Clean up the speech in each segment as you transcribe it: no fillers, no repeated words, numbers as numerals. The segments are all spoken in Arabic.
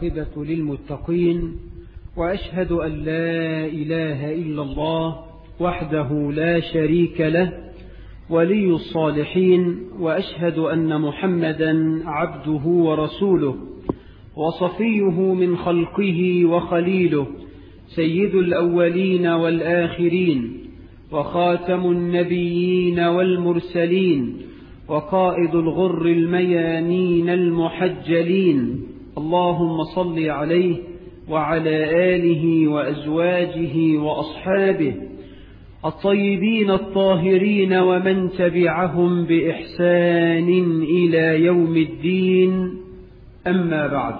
والعاقبة للمتقين، وأشهد أن لا إله إلا الله وحده لا شريك له ولي الصالحين، وأشهد أن محمدا عبده ورسوله وصفيه من خلقه وخليله، سيد الأولين والآخرين وخاتم النبيين والمرسلين وقائد الغر الميامين المحجلين. اللهم صل عليه وعلى آله وأزواجه وأصحابه الطيبين الطاهرين ومن تبعهم بإحسان إلى يوم الدين. أما بعد،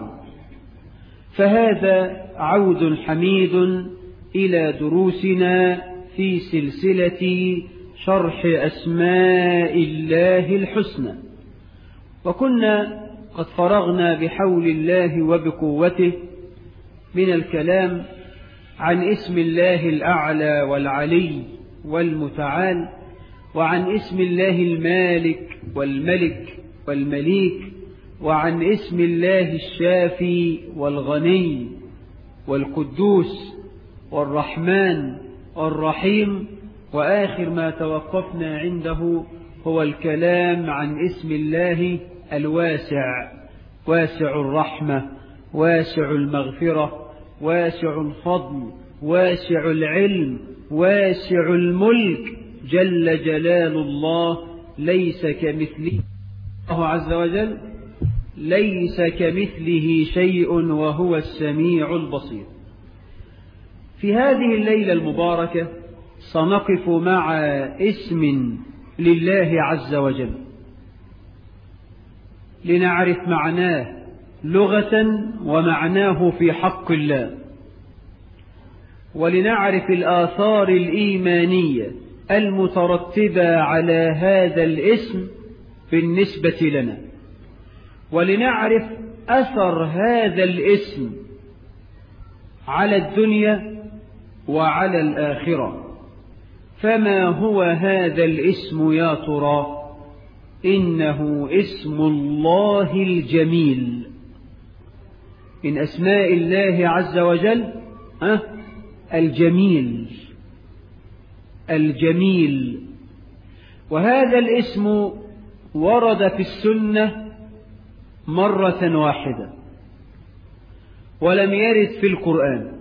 فهذا عود حميد إلى دروسنا في سلسلة شرح أسماء الله الحسنى، وكنا قد فرغنا بحول الله وبقوته من الكلام عن اسم الله الأعلى والعلي والمتعال، وعن اسم الله المالك والملك والمليك، وعن اسم الله الشافي والغني والقدوس والرحمن والرحيم. وآخر ما توقفنا عنده هو الكلام عن اسم الله الواسع، واسع الرحمة، واسع المغفرة، واسع الفضل، واسع العلم، واسع الملك، جل جلال الله، ليس كمثله الله عز وجل، ليس كمثله شيء وهو السميع البصير. في هذه الليلة المباركة سنقف مع اسم لله عز وجل لنعرف معناه لغة ومعناه في حق الله، ولنعرف الآثار الإيمانية المترتبة على هذا الاسم بالنسبة لنا، ولنعرف أثر هذا الاسم على الدنيا وعلى الآخرة. فما هو هذا الاسم يا ترى؟ إنه اسم الله الجميل، من أسماء الله عز وجل الجميل، الجميل. وهذا الاسم ورد في السنة مرة واحدة، ولم يرد في القرآن.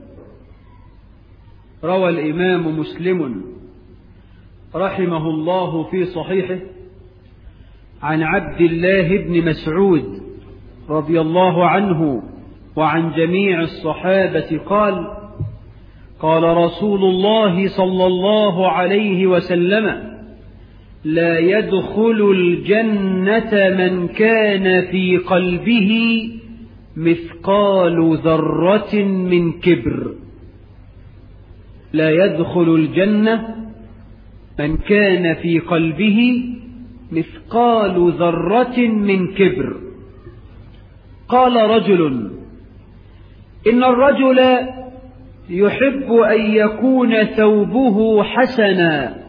روى الإمام مسلم رحمه الله في صحيحه عن عبد الله بن مسعود رضي الله عنه وعن جميع الصحابة قال: قال رسول الله صلى الله عليه وسلم: لا يدخل الجنة من كان في قلبه مثقال ذرة من كبر. لا يدخل الجنة من كان في قلبه مثقال ذرة من كبر. قال رجل: إن الرجل يحب أن يكون ثوبه حسنا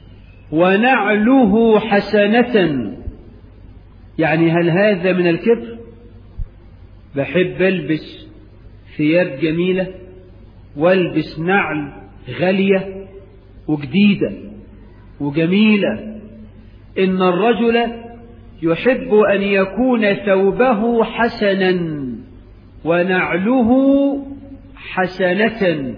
ونعله حسنة. يعني هل هذا من الكبر؟ بحب ألبس ثياب جميلة والبس نعل غالية وجديدة وجميلة. إن الرجل يحب أن يكون ثوبه حسنا ونعله حسنة.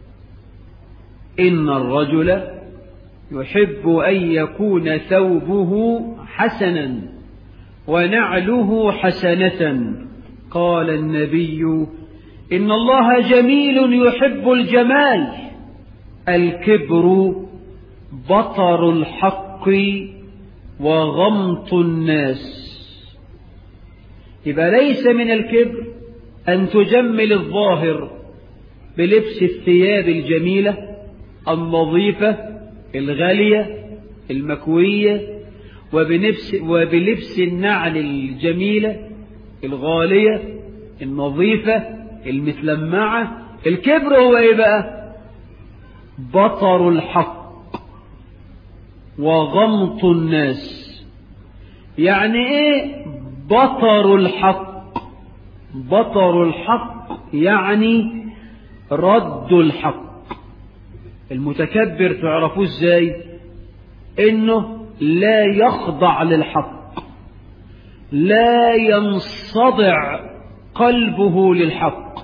إن الرجل يحب أن يكون ثوبه حسنا ونعله حسنة. قال النبي: إن الله جميل يحب الجمال. الكبر بطر الحق وغمط الناس. يبقى ليس من الكبر أن تجمل الظاهر بلبس الثياب الجميلة النظيفة الغالية المكوية، وبلبس النعل الجميلة الغالية النظيفة المتلمعة. الكبر هو ايه بقى؟ بطر الحق وغمط الناس. يعني ايه بطر الحق؟ بطر الحق يعني رد الحق. المتكبر تعرفوه ازاي؟ انه لا يخضع للحق، لا ينصدع قلبه للحق،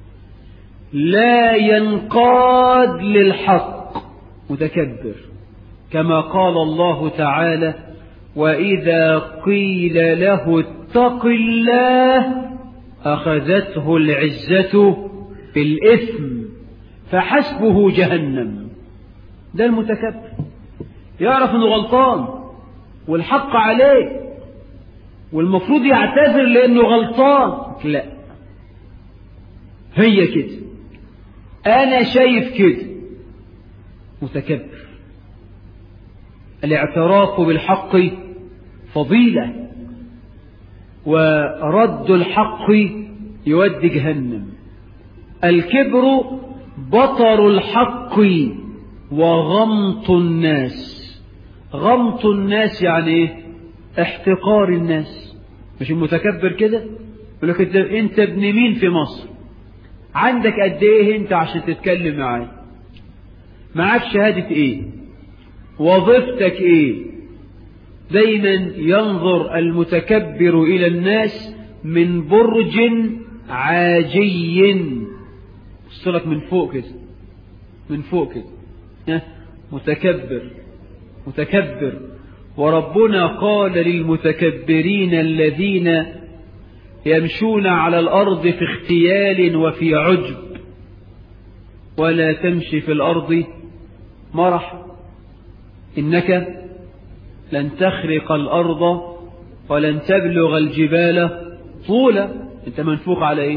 لا ينقاد للحق. متكبر كما قال الله تعالى: وإذا قيل له اتق الله أخذته العزة بالإثم فحسبه جهنم. ده المتكبر، يعرف انه غلطان والحق عليه والمفروض يعتذر لانه غلطان. لا، هي كده، انا شايف كده. متكبر. الاعتراف بالحق فضيلة، ورد الحق يودي جهنم. الكبر بطر الحق وغمط الناس. غمط الناس يعني ايه؟ احتقار الناس. مش المتكبر كده يقول لك انت ابن مين في مصر؟ عندك قد ايه انت عشان تتكلم معايا؟ معاك شهادة ايه؟ وظيفتك ايه؟ دايما ينظر المتكبر الى الناس من برج عاجي. بصلك من فوق كده، من فوق كده. متكبر متكبر. وربنا قال للمتكبرين الذين يمشون على الأرض في اختيال وفي عجب: ولا تمشي في الأرض مرحا إنك لن تخرق الأرض ولن تبلغ الجبال طولا. أنت منفوق على إيه؟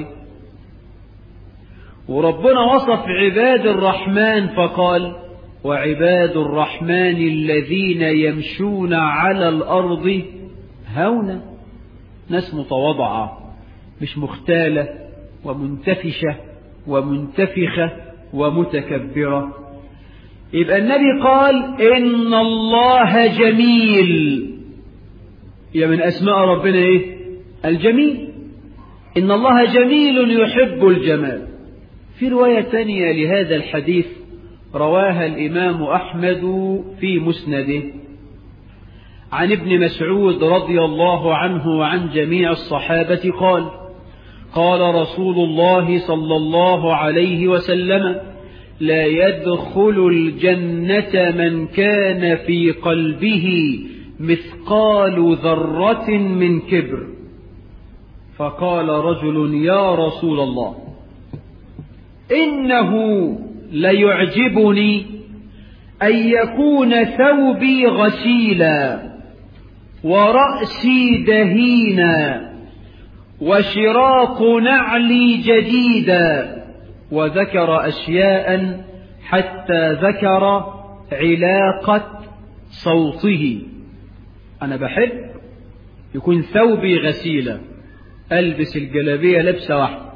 وربنا وصف عباد الرحمن فقال: وعباد الرحمن الذين يمشون على الأرض هونا. ناس متواضعة، مش مختالة ومنتفشة ومنتفخة ومتكبرة. يبقى النبي قال: إن الله جميل. يا من أسماء ربنا إيه؟ الجميل. إن الله جميل يحب الجمال. في رواية ثانية لهذا الحديث رواها الإمام أحمد في مسنده عن ابن مسعود رضي الله عنه وعن جميع الصحابة قال: قال رسول الله صلى الله عليه وسلم: لا يدخل الجنة من كان في قلبه مثقال ذرة من كبر. فقال رجل: يا رسول الله، إنه ليعجبني أن يكون ثوبي غسيلا ورأسي دهينا وشراق نعلي جديدا، وذكر أشياء حتى ذكر علاقة صوته. أنا بحب يكون ثوبي غسيلا، ألبس الجلابية لبسة واحدة،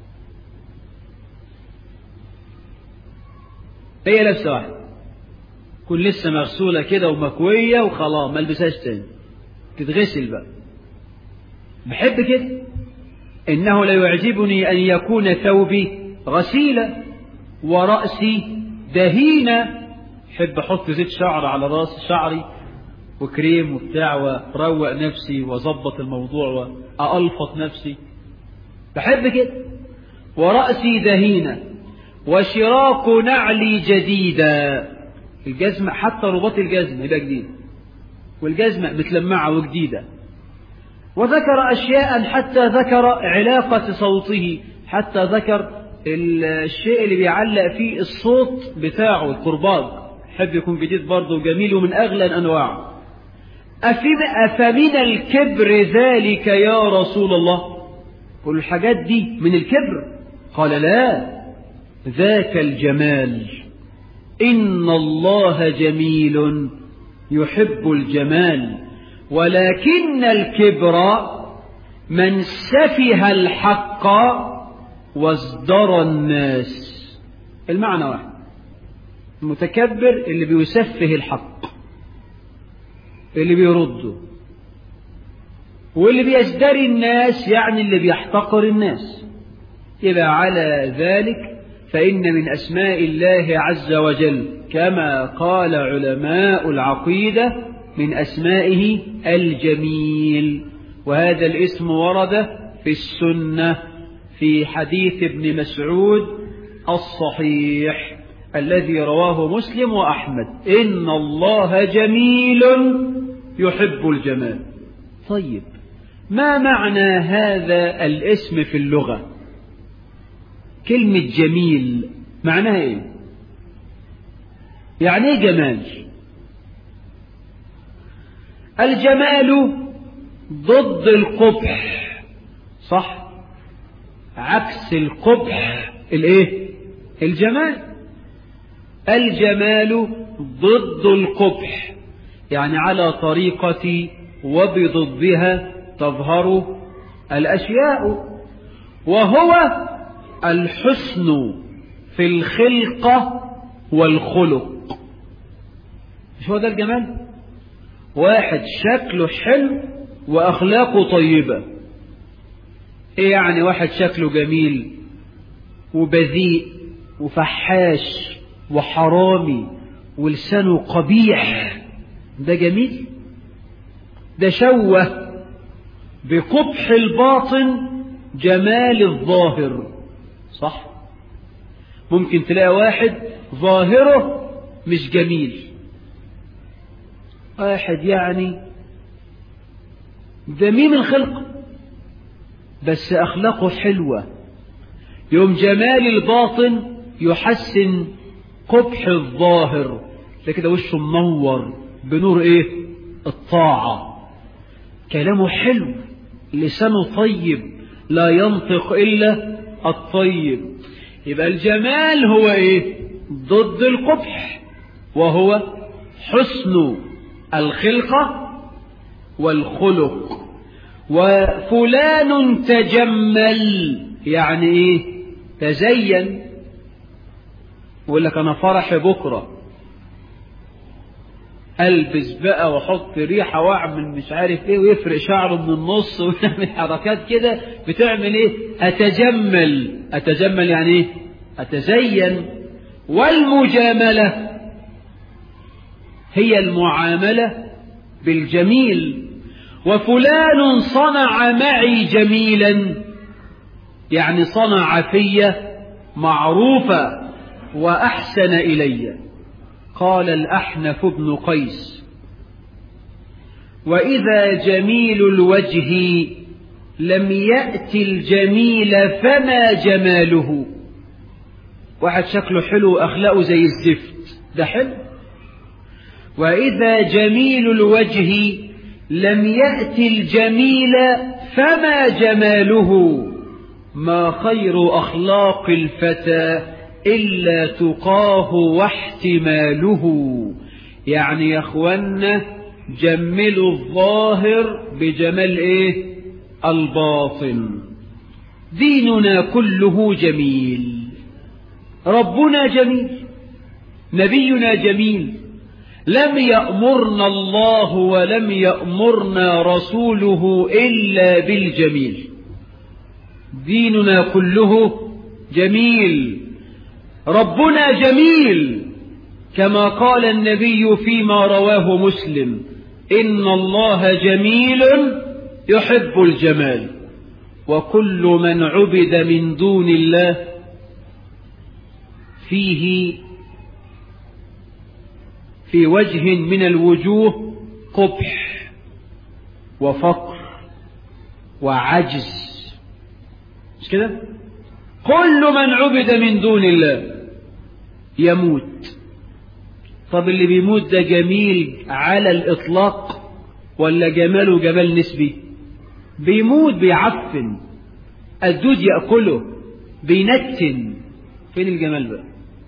هي لبسة واحدة، كل لسه مغسولة كده ومكوية وخلاص، ما البسهاش تاني، تتغسل بقى. بحب كده. إنه لا يعجبني أن يكون ثوبي غسيلا ورأسي دهينا. حب أحط زيت شعر على راس شعري وكريم وبتاع وروق نفسي وظبط الموضوع وألفط نفسي. بحب كده. ورأسي دهينا وشراق نعلي جديدة. الجزمة حتى رباط الجزمة يبقى جديد، والجزمة متلمعة وجديدة. وذكر أشياء حتى ذكر علاقة صوته، حتى ذكر الشيء اللي بيعلق فيه الصوت بتاعه، الكرباج، حب يكون جديد برضه وجميل ومن أغلى الأنواع. أفمن الكبر ذلك يا رسول الله؟ كل الحاجات دي من الكبر؟ قال: لا، ذاك الجمال. إن الله جميل يحب الجمال، ولكن الكبر من سفه الحق وازدرى الناس. المعنى واحد. المتكبر اللي بيسفه الحق، اللي بيرده، واللي بيزدري الناس يعني اللي بيحتقر الناس. يبقى على ذلك فإن من أسماء الله عز وجل كما قال علماء العقيدة من أسمائه الجميل، وهذا الاسم ورد في السنة في حديث ابن مسعود الصحيح الذي رواه مسلم وأحمد: إن الله جميل يحب الجمال. طيب، ما معنى هذا الاسم في اللغة؟ كلمة جميل معناها إيه؟ يعني إيه جمال؟ الجمال ضد القبح، صح؟ عكس القبح الإيه؟ الجمال. الجمال ضد القبح، يعني على طريقة وبضدها تظهر الأشياء، وهو الحسن في الخلقة والخلق. مش هو ده الجمال؟ واحد شكله حلو وأخلاقه طيبة. إيه يعني واحد شكله جميل وبذيء وفحاش وحرامي ولسانه قبيح؟ ده جميل؟ ده شوه بقبح الباطن جمال الظاهر، صح؟ ممكن تلاقي واحد ظاهره مش جميل، واحد يعني ذميم الخلق بس أخلاقه حلوة، يوم جمال الباطن يحسن قبح الظاهر. لكده وشه منور بنور إيه؟ الطاعة، كلامه حلو، لسانه طيب، لا ينطق إلا الطيب. يبقى الجمال هو إيه؟ ضد القبح، وهو حسن الخلقة والخلق. وفلان تجمل يعني إيه؟ تزين. يقول لك أنا فرحي بكرة، ألبس بقى وحط ريحة وأعمل مش عارف إيه ويفرق شعره من النص ويعمل حركات كده، بتعمل إيه؟ أتجمل. أتجمل يعني إيه؟ أتزين. والمجاملة هي المعاملة بالجميل. وفلان صنع معي جميلا يعني صنع في معروفا وأحسن إلي. قال الأحنف بن قيس: وإذا جميل الوجه لم يأتي الجميل فما جماله. واحد شكله حلو أخلاقه زي الزفت، ده حلو. وإذا جميل الوجه لم يأتي الجميل فما جماله. ما خير أخلاق الفتى إلا تقاه واحتماله. يعني يا أخوانا جملوا الظاهر بجمال إيه؟ الباطن. ديننا كله جميل، ربنا جميل، نبينا جميل. لم يأمرنا الله ولم يأمرنا رسوله إلا بالجميل. ديننا كله جميل، ربنا جميل، كما قال النبي فيما رواه مسلم: إن الله جميل يحب الجمال. وكل من عبد من دون الله فيه في وجه من الوجوه قبح وفقر وعجز، مش كده؟ كل من عبد من دون الله يموت. طب اللي بيموت ده جميل على الإطلاق ولا جماله جمال نسبي؟ بيموت بيعفن، الدود يأكله، بينتن. فين الجمال بقى؟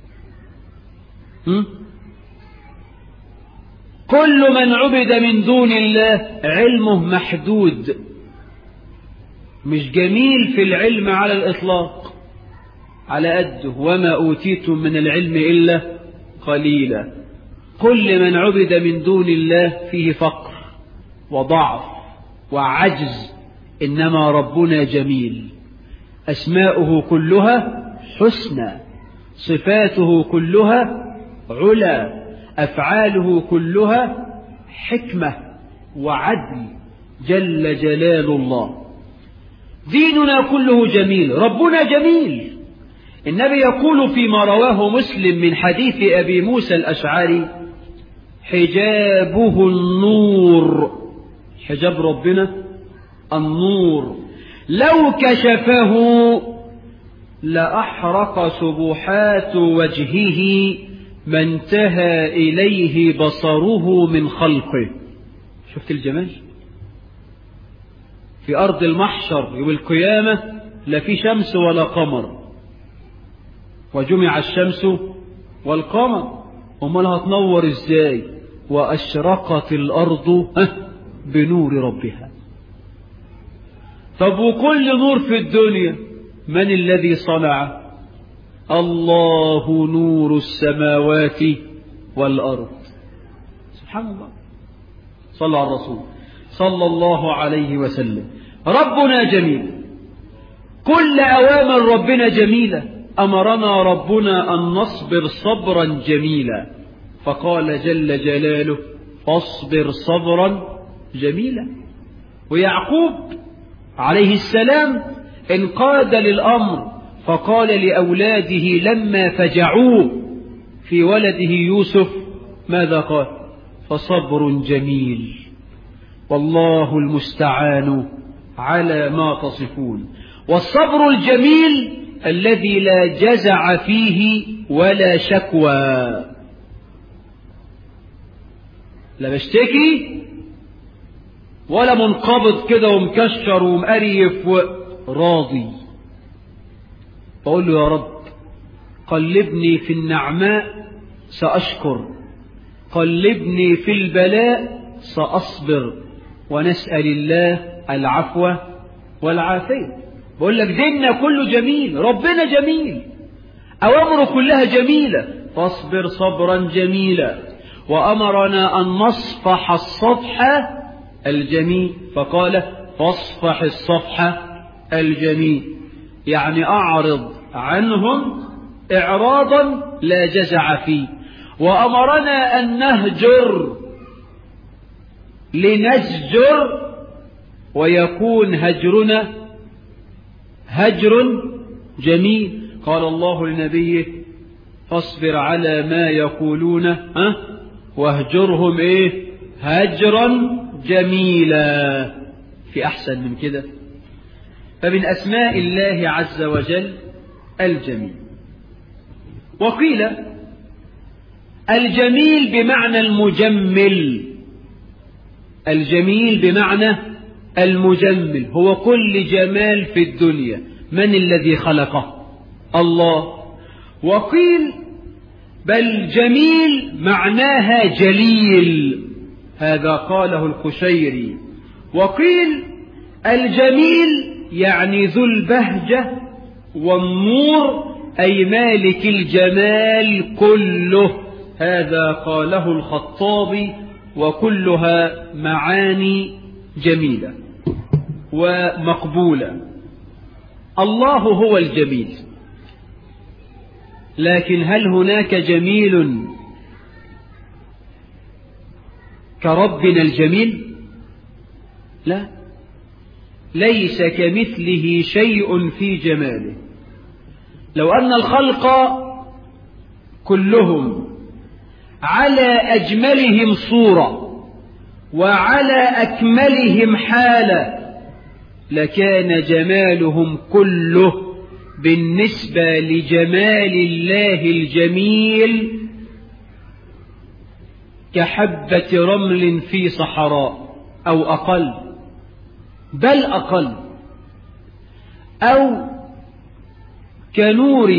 كل من عبد من دون الله علمه محدود، مش جميل في العلم على الإطلاق، على قده. وما أوتيتم من العلم إلا قليلا. كل من عبد من دون الله فيه فقر وضعف وعجز، إنما ربنا جميل، أسماؤه كلها حسنى، صفاته كلها علا، أفعاله كلها حكمة وعدل، جل جلال الله. ديننا كله جميل، ربنا جميل. النبي يقول فيما رواه مسلم من حديث أبي موسى الأشعري: حجابه النور، حجاب ربنا النور، لو كشفه لأحرق سبحات وجهه ما انتهى إليه بصره من خلقه. شفت الجمال؟ في أرض المحشر يوم القيامة لا في شمس ولا قمر، وجمع الشمس والقمر، امال هتنور ازاي؟ وأشرقت الأرض بنور ربها. طب وكل نور في الدنيا من الذي صنعه؟ الله نور السماوات والأرض. سبحان الله. صلى على الرسول صلى الله عليه وسلم. ربنا جميل، كل أوامر ربنا جميلة. أمرنا ربنا أن نصبر صبرا جميلا، فقال جل جلاله: فاصبر صبرا جميلا. ويعقوب عليه السلام انقاد للأمر، فقال لأولاده لما فجعوه في ولده يوسف ماذا قال؟ فصبر جميل والله المستعان على ما تصفون. والصبر الجميل الذي لا جزع فيه ولا شكوى، لا بشتكي ولا منقبض كده ومكشر ومقريف وراضي. بقول له: يا رب قلبني في النعماء سأشكر، قلبني في البلاء سأصبر، ونسأل الله العفو والعافية. بقول لك ديننا كله جميل، ربنا جميل، أوامره كلها جميلة. فاصبر صبرا جميلا. وأمرنا أن نصفح الصفح الجميل، فقال: فاصفح الصفح الجميل، يعني أعرض عنهم إعراضا لا جزع فيه. وأمرنا أن نهجر لنزجر، ويكون هجرنا هجر جميل. قال الله لنبيه: فاصبر على ما يقولون واهجرهم هجرا جميلا. في أحسن من كده؟ فمن أسماء الله عز وجل الجميل. وقيل الجميل بمعنى المجمل، الجميل بمعنى المجمل، هو كل جمال في الدنيا من الذي خلقه؟ الله. وقيل بل جميل معناها جليل، هذا قاله القشيري. وقيل الجميل يعني ذو البهجة والنور، أي مالك الجمال كله، هذا قاله الخطابي. وكلها معاني جميلة ومقبولة. الله هو الجميل، لكن هل هناك جميل كربنا الجميل؟ لا، ليس كمثله شيء في جماله. لو أن الخلق كلهم على أجملهم صورة وعلى أكملهم حالة لكان جمالهم كله بالنسبة لجمال الله الجميل كحبة رمل في صحراء أو أقل، بل أقل، أو كنور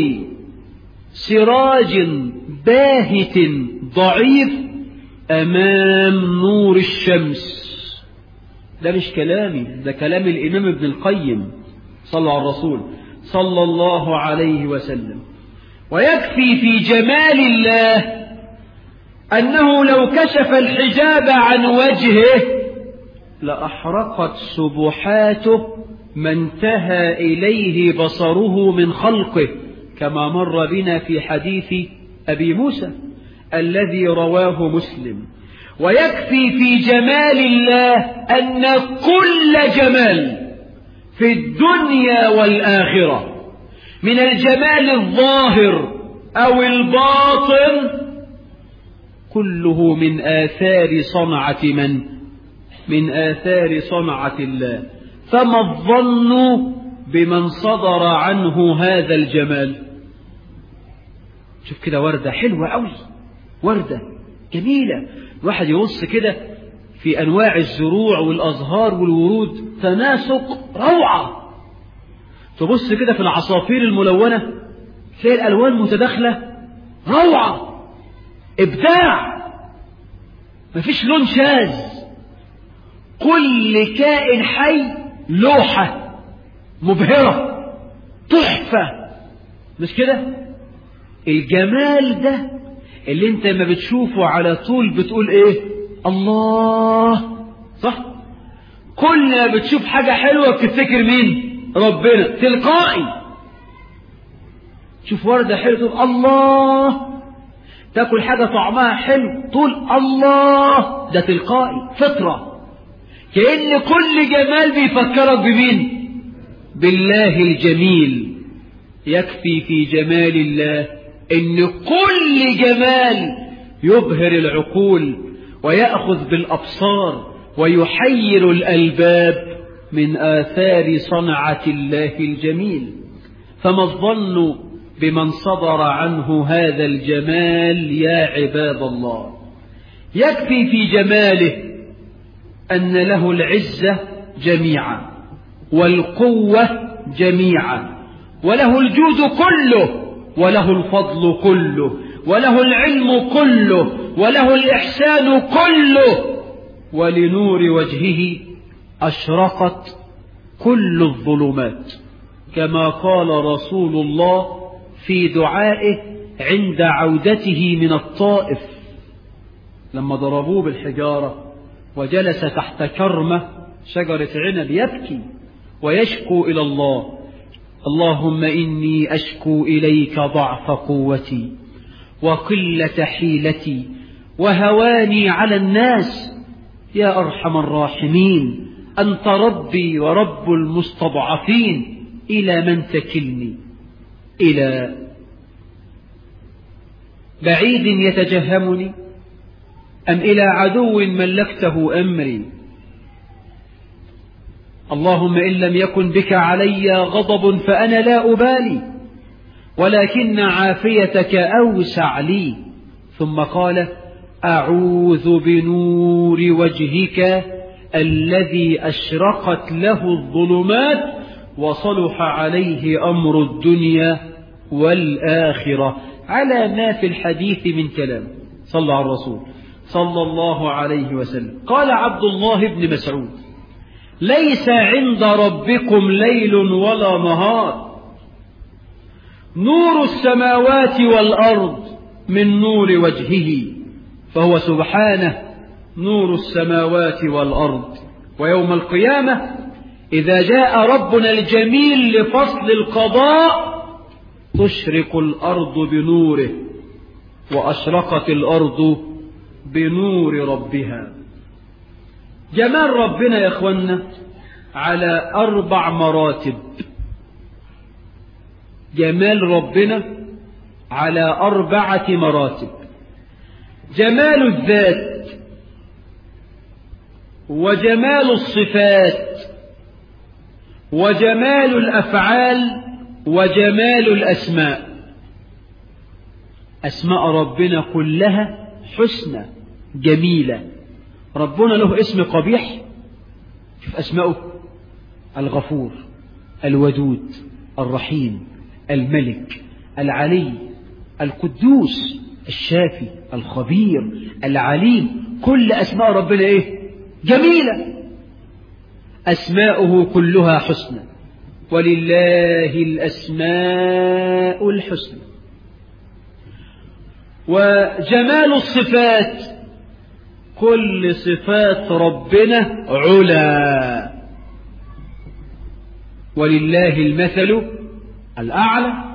سراج باهت ضعيف أمام نور الشمس. ده مش كلامي، ده كلام الإمام ابن القيم صلى على الرسول صلى الله عليه وسلم. ويكفي في جمال الله أنه لو كشف الحجاب عن وجهه لأحرقت سبحاته ما انتهى إليه بصره من خلقه، كما مر بنا في حديث أبي موسى الذي رواه مسلم. ويكفي في جمال الله أن كل جمال في الدنيا والآخرة من الجمال الظاهر أو الباطن كله من آثار صنعة من آثار صنعة الله. فما الظن بمن صدر عنه هذا الجمال؟ شوف كده وردة حلوة أوي، وردة جميلة، الواحد يبص كده في أنواع الزروع والأزهار والورود، تناسق روعة. تبص كده في العصافير الملونة تلاقي الألوان متداخلة، روعة، إبداع، مفيش لون شاذ، كل كائن حي لوحة مبهرة تحفة، مش كده؟ الجمال ده اللي انت ما بتشوفه على طول بتقول ايه؟ الله، صح؟ كل ما بتشوف حاجة حلوة بتفتكر مين؟ ربنا تلقائي. تشوف وردة حلوة تقول الله، تاكل حاجة طعمها حلو تقول الله، ده تلقائي فطرة، كأن كل جمال بيفكرك بمين؟ بالله الجميل. يكفي في جمال الله إن كل جمال يبهر العقول ويأخذ بالأبصار ويحير الألباب من آثار صنعة الله الجميل. فما الظن بمن صدر عنه هذا الجمال يا عباد الله؟ يكفي في جماله أن له العزة جميعا والقوة جميعا، وله الجود كله، وله الفضل كله، وله العلم كله، وله الإحسان كله، ولنور وجهه أشرقت كل الظلمات، كما قال رسول الله في دعائه عند عودته من الطائف لما ضربوه بالحجارة وجلس تحت كرمة شجرة عنب يبكي ويشكو إلى الله: اللهم إني أشكو إليك ضعف قوتي وقلة حيلتي وهواني على الناس، يا أرحم الراحمين، أنت ربي ورب المستضعفين، إلى من تكلني؟ إلى بعيد يتجهمني أم إلى عدو ملكته أمري؟ اللهم إن لم يكن بك علي غضب فأنا لا أبالي، ولكن عافيتك أوسع لي. ثم قال: أعوذ بنور وجهك الذي أشرقت له الظلمات وصلح عليه أمر الدنيا والآخرة، على ما في الحديث من كلام. صلى على الرسول صلى الله عليه وسلم. قال عبد الله بن مسعود: ليس عند ربكم ليل ولا نهار، نور السماوات والأرض من نور وجهه، فهو سبحانه نور السماوات والأرض. ويوم القيامة إذا جاء ربنا الجميل لفصل القضاء تشرق الأرض بنوره، وأشرقت الأرض بنور ربها. جمال ربنا يا أخوانا على 4 مراتب. جمال ربنا على 4 مراتب: جمال الذات، وجمال الصفات، وجمال الأفعال، وجمال الأسماء. أسماء ربنا كلها حسنى جميلة. ربنا له اسم قبيح؟ شوف أسماؤه: الغفور، الودود، الرحيم، الملك، العلي، القدوس، الشافي، الخبير، العليم. كل أسماء ربنا إيه؟ جميلة. أسماؤه كلها حسنى، ولله الأسماء الحسنى. وجمال الصفات كل صفات ربنا علا، ولله المثل الأعلى.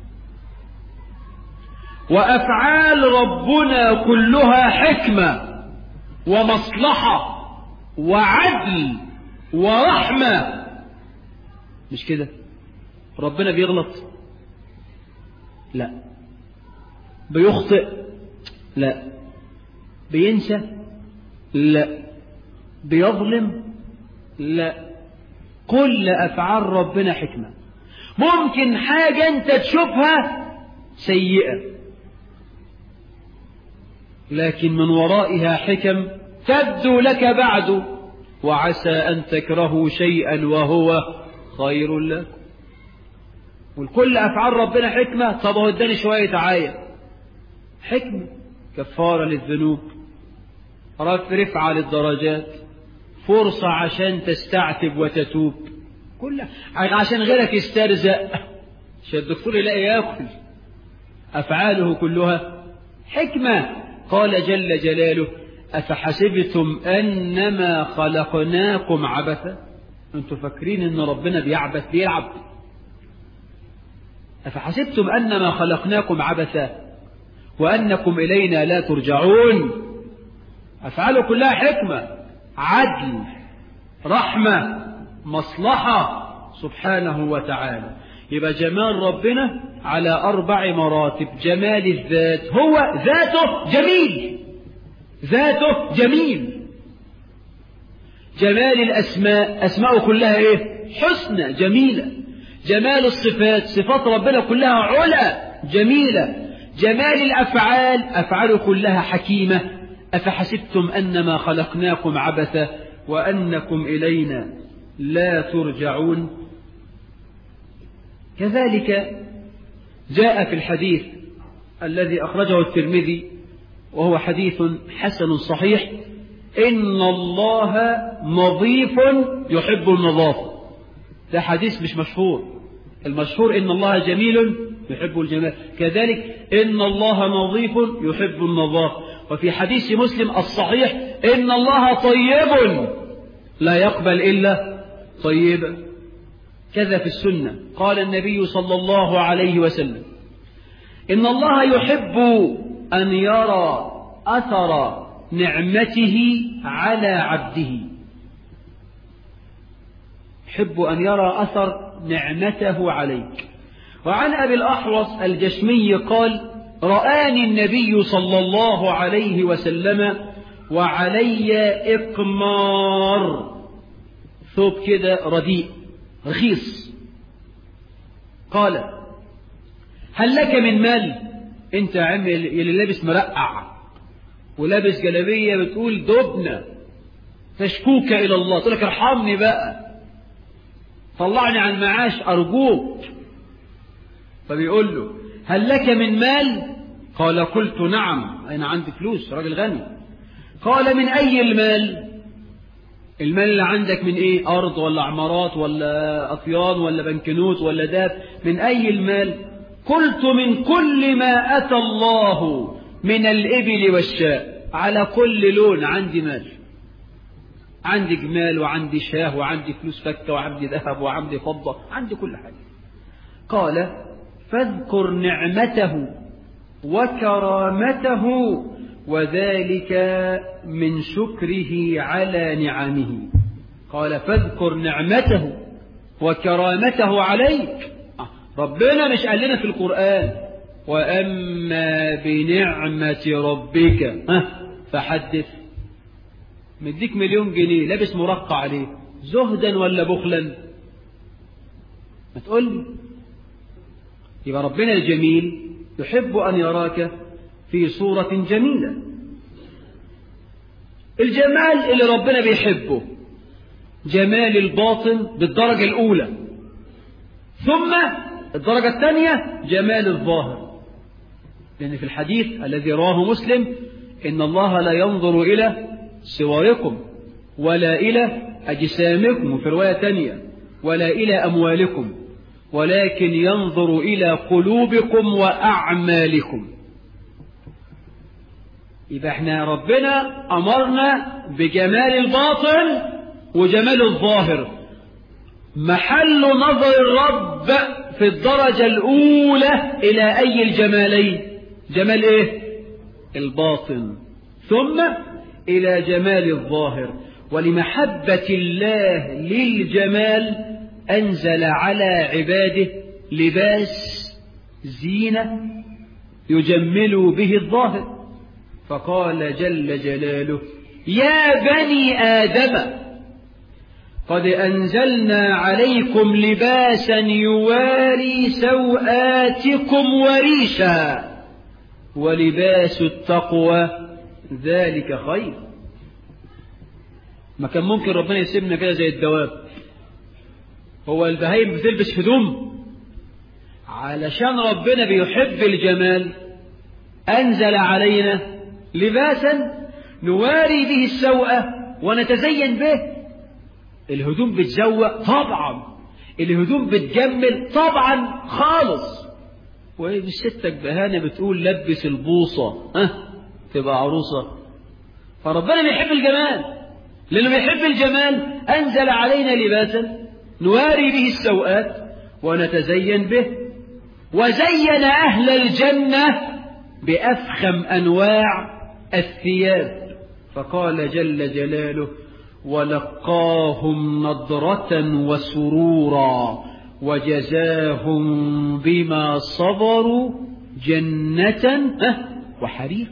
وأفعال ربنا كلها حكمة ومصلحة وعدل ورحمة. مش كده؟ ربنا بيغلط؟ لا. بيخطئ؟ لا. بينسى؟ لا. بيظلم؟ لا. كل أفعال ربنا حكمة. ممكن حاجة أنت تشوفها سيئة، لكن من ورائها حكم تبدو لك بعد، وعسى أن تكرهوا شيئا وهو خير لكم. والكل أفعال ربنا حكمة. طب هو اداني شوية عاية، حكمة كفارة للذنوب، رفعة للدرجات، فرصة عشان تستعتب وتتوب، كلها عشان غيرك يسترزق، عشان الدكتور يلاقي ياكل. أفعاله كلها حكمة. قال جل جلاله: أفحسبتم أنما خلقناكم عبثا؟ أنتم فاكرين أن ربنا بيعبث بيلعب؟ أفحسبتم أنما خلقناكم عبثا وأنكم إلينا لا ترجعون. أفعاله كلها حكمة، عدل، رحمة، مصلحة سبحانه وتعالى. يبقى جمال ربنا على 4 مراتب. جمال الذات، هو ذاته جميل، ذاته جميل. جمال الأسماء، أسماءه كلها إيه؟ حسنى جميلة. جمال الصفات، صفات ربنا كلها علا جميلة. جمال الأفعال، أفعاله كلها حكيمة. أفحسبتم أنما خلقناكم عبثا وأنكم إلينا لا ترجعون. كذلك جاء في الحديث الذي أخرجه الترمذي وهو حديث حسن صحيح: إن الله نظيف يحب النظافة. ده حديث مش مشهور. المشهور إن الله جميل يحب الجمال. كذلك إن الله نظيف يحب النظافة. وفي حديث مسلم الصحيح: إن الله طيب لا يقبل إلا طيبا. كذا في السنة قال النبي صلى الله عليه وسلم: إن الله يحب أن يرى أثر نعمته على عبده. يحب أن يرى أثر نعمته عليك. وعن أبي الأحوص الجشمي قال: رآني النبي صلى الله عليه وسلم وعلي إقمار، ثوب كده رديء رخيص. قال: هل لك من مال؟ انت يا عم اللي لابس مرقع ولابس جلابيه بتقول دبنا تشكوك الى الله، تقول لك ارحمني بقى، طلعني عن معاش ارجوك. فبيقول له: هل لك من مال؟ قال: قلت نعم، انا عندي فلوس، راجل غني. قال: من اي المال؟ المال اللي عندك من ايه؟ ارض ولا عمارات ولا اطيان ولا بنكنوت ولا داب؟ من اي المال؟ قلت: من كل ما اتى الله من الابل والشاء. على كل لون عندي مال، عندي جمال وعندي شاه وعندي فلوس فكه وعندي ذهب وعندي فضه، عندي كل حاجه. قال: فاذكر نعمته وكرامته وذلك من شكره على نعمه. قال: فاذكر نعمته وكرامته عليك. ربنا مش قال لنا في القرآن: وأما بنعمة ربك فحدث؟ مديك 1,000,000 جنيه لابس مرقع عليه، زهدا ولا بخلا؟ ما تقول لي. يبقى ربنا الجميل يحب أن يراك في صورة جميلة. الجمال اللي ربنا بيحبه جمال الباطن بالدرجة الأولى، ثم الدرجة الثانية جمال الظاهر. لأن في الحديث الذي رواه مسلم: إن الله لا ينظر إلى صوركم ولا إلى أجسامكم، وفي رواية ثانية: ولا إلى أموالكم، ولكن ينظر إلى قلوبكم وأعمالكم. يبقى احنا ربنا أمرنا بجمال الباطن وجمال الظاهر. محل نظر الرب في الدرجة الأولى إلى أي الجمالين؟ جمال إيه؟ الباطن، ثم إلى جمال الظاهر. ولمحبة الله للجمال أنزل على عباده لباس زينة يجمل به الظاهر، فقال جل جلاله: يا بني آدم قد أنزلنا عليكم لباسا يواري سوآتكم وريشا ولباس التقوى ذلك خير. ما كان ممكن ربنا يسيبنا كده زي الدواب؟ هو البهايم بتلبس هدوم؟ علشان ربنا بيحب الجمال أنزل علينا لباسا نواري به السوءة ونتزين به. الهدوم بتزوق طبعا، الهدوم بتجمل طبعا خالص. وإيه ستك بهانة بتقول لبس البوصة تبقى عروسة؟ فربنا بيحب الجمال، لأنه بيحب الجمال أنزل علينا لباسا نواري به السوءات ونتزين به. وزين أهل الجنة بأفخم أنواع الثياب، فقال جل جلاله: ولقاهم نضرة وسرورا وجزاهم بما صبروا جنة وحرير.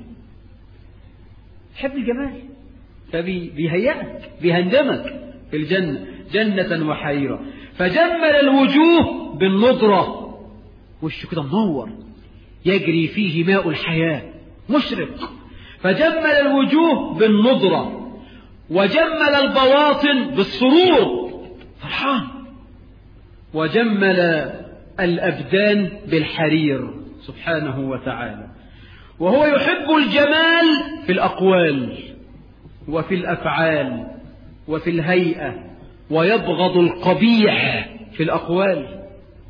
حب الجمال فبيهيئك بيهندمك في الجنة جنة وحريرا. فجمل الوجوه بالنضرة، وشه كده منور يجري فيه ماء الحياة مشرق، فجمل الوجوه بالنضرة. وجمل البواطن بالسرور فرحان. وجمل الأبدان بالحرير سبحانه وتعالى. وهو يحب الجمال في الأقوال وفي الأفعال وفي الهيئة، ويبغض القبيح في الأقوال.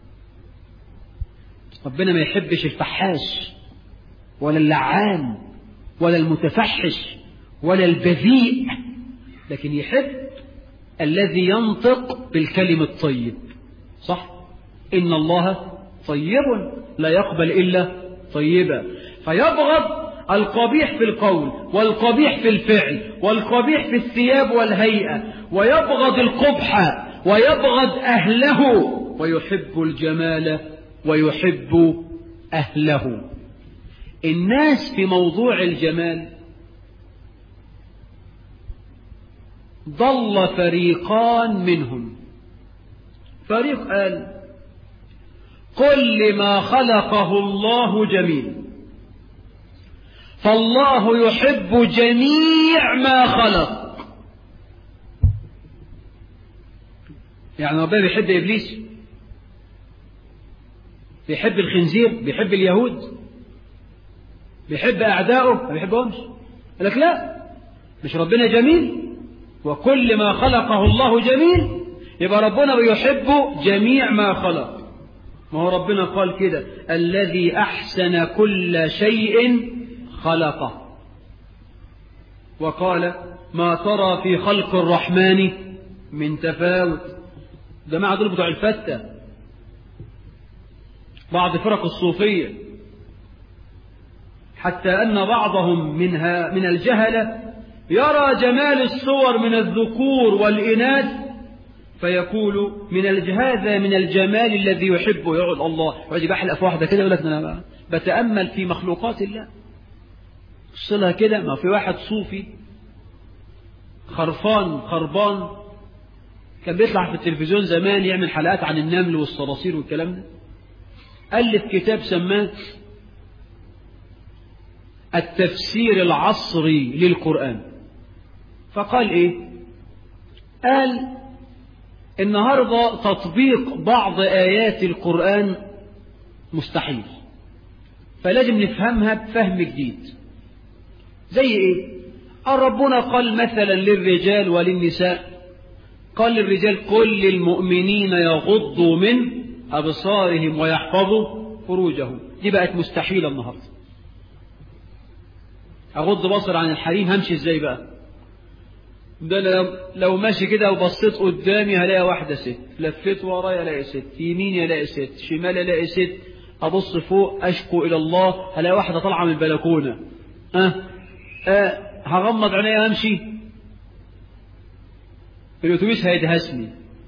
ربنا ما يحبش الفحاش ولا اللعان ولا المتفحش ولا البذيء، لكن يحب الذي ينطق بالكلم الطيب. صح؟ إن الله طيب لا يقبل إلا طيبا. فيبغض القبيح في القول والقبيح في الفعل والقبيح في الثياب والهيئة، ويبغض القبح ويبغض أهله، ويحب الجمال ويحب أهله. الناس في موضوع الجمال ضل فريقان منهم. فريق قال: كل ما خلقه الله جميل، فالله يحب جميع ما خلق. يعني ربنا بيحب إبليس، بيحب الخنزير، بيحب اليهود، بيحب أعدائه، ما بيحبهمش. قال لك لا، مش ربنا جميل وكل ما خلقه الله جميل يبقى ربنا بيحب جميع ما خلق. ما هو ربنا قال كده: الذي أحسن كل شيء خلقه. وقال: ما ترى في خلق الرحمن من تفاوت. جماعة دول بتوع الفتة، بعض فرق الصوفية، حتى أن بعضهم من الجهلة يرى جمال الصور من الذكور والإناث فيقول هذا من الجمال الذي يحبه. يقعد الله يقعد يبحلق في واحدة كده يقول لك: أنا بتأمل في مخلوقات الله. وصلها كده. ما في واحد صوفي خربان كان بيطلع في التلفزيون زمان يعمل حلقات عن النمل والصراصير والكلام ده، ألف كتاب سماه التفسير العصري للقرآن. فقال إيه؟ قال: النهاردة تطبيق بعض آيات القرآن مستحيل، فلازم نفهمها بفهم جديد. زي إيه؟ ربنا قال مثلا للرجال وللنساء، قال للرجال: كل المؤمنين يغضوا من أبصارهم ويحفظوا فروجهم. دي بقت مستحيلة النهاردة. أغض بصر عن الحريم همشي إزاي بقى؟ ده لو ماشي كده وبصيت قدامي هلاقي واحدة ست، لفيت ورايا الاقي ست، يمين الاقي ست، شمال الاقي ست، ابص فوق اشكو الى الله هلاقي واحدة طالعة من البلكونة. هغمض عينيا امشي، الاتوبيس هيدهسني،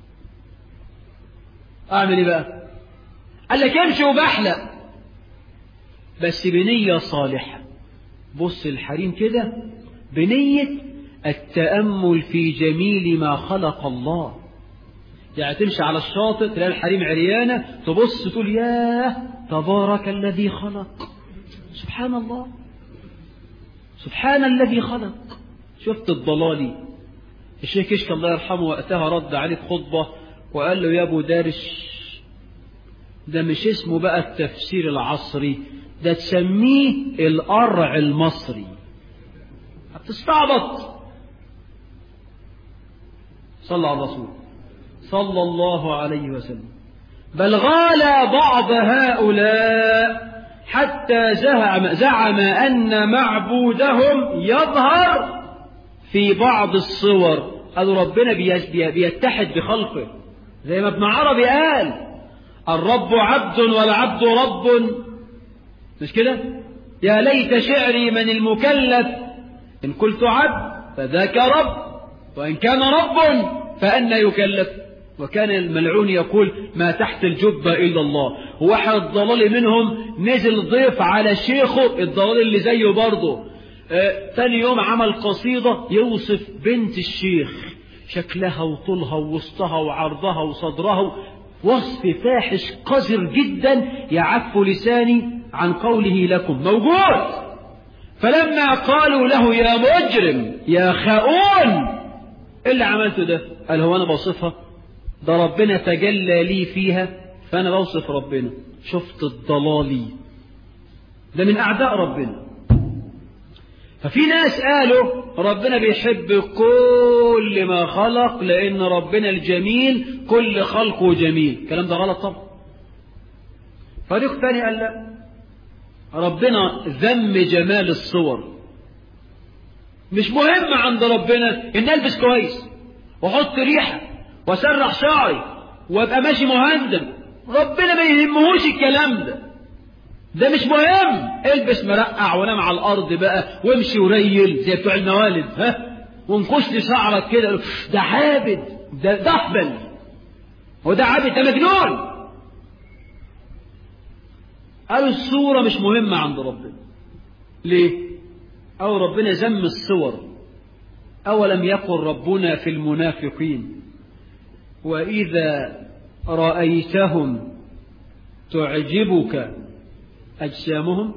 اعمل ايه بقى؟ قال لك امشي وبحلق بس بنية صالحة. بص الحريم كده بنية التأمل في جميل ما خلق الله. يعني تمشي على الشاطئ تلاقي الحريم عريانة، تبص تقول ياه تبارك الذي خلق، سبحان الله، سبحان الذي خلق. شفت الضلالي الشيخ كشك الله يرحمه وقتها رد عليه خطبة وقال له يا ابو دارش ده مش اسمه بقى التفسير العصري، ده تسميه القرع المصري، هتستعبط. صلى على الرسول صلى الله عليه وسلم. بل غال بعض هؤلاء حتى زعم أن معبودهم يظهر في بعض الصور. قالوا ربنا بيتحد بخلقه زي ما ابن عربي قال الرب عبد والعبد رب، مش كده؟ يا ليت شعري من المكلف إن قلت عبد فذاك رب، وإن كان رب فأنا يكلف. وكان الملعون يقول ما تحت الجبة إلا الله. واحد ضلال منهم نزل ضيف على شيخه الضلال اللي زيه برضه، ثاني يوم عمل قصيدة يوصف بنت الشيخ، شكلها وطولها ووسطها وعرضها وصدرها، وصف فاحش قذر جدا يعف لساني عن قوله لكم موجود. فلما قالوا له يا مجرم يا خائون ايه اللي عملته ده؟ قال هو انا بوصفها؟ ده ربنا تجلى لي فيها فانا بوصف ربنا. شفت الضلالي ده من اعداء ربنا. ففي ناس قالوا ربنا بيحب كل ما خلق لان ربنا الجميل كل خلقه جميل. الكلام ده غلط طبعا. فريق ثاني قال لا، ربنا ذم جمال الصور، مش مهم عند ربنا ان البس كويس واحط ريحه واسرح شعري وابقى ماشي مهندم. ربنا ما يهمهوش الكلام ده مش مهم. البس مرقع ونام على الارض بقى وامشي وريل زي بتوع الموالد وانكش لي شعرك كده، ده عابد، ده اهبل، وده عابد، ده مجنون. قالوا الصورة مش مهمة عند ربنا. ليه؟ أو ربنا ذم الصور. أولم يقل ربنا في المنافقين وإذا رأيتهم تعجبك أجسامهم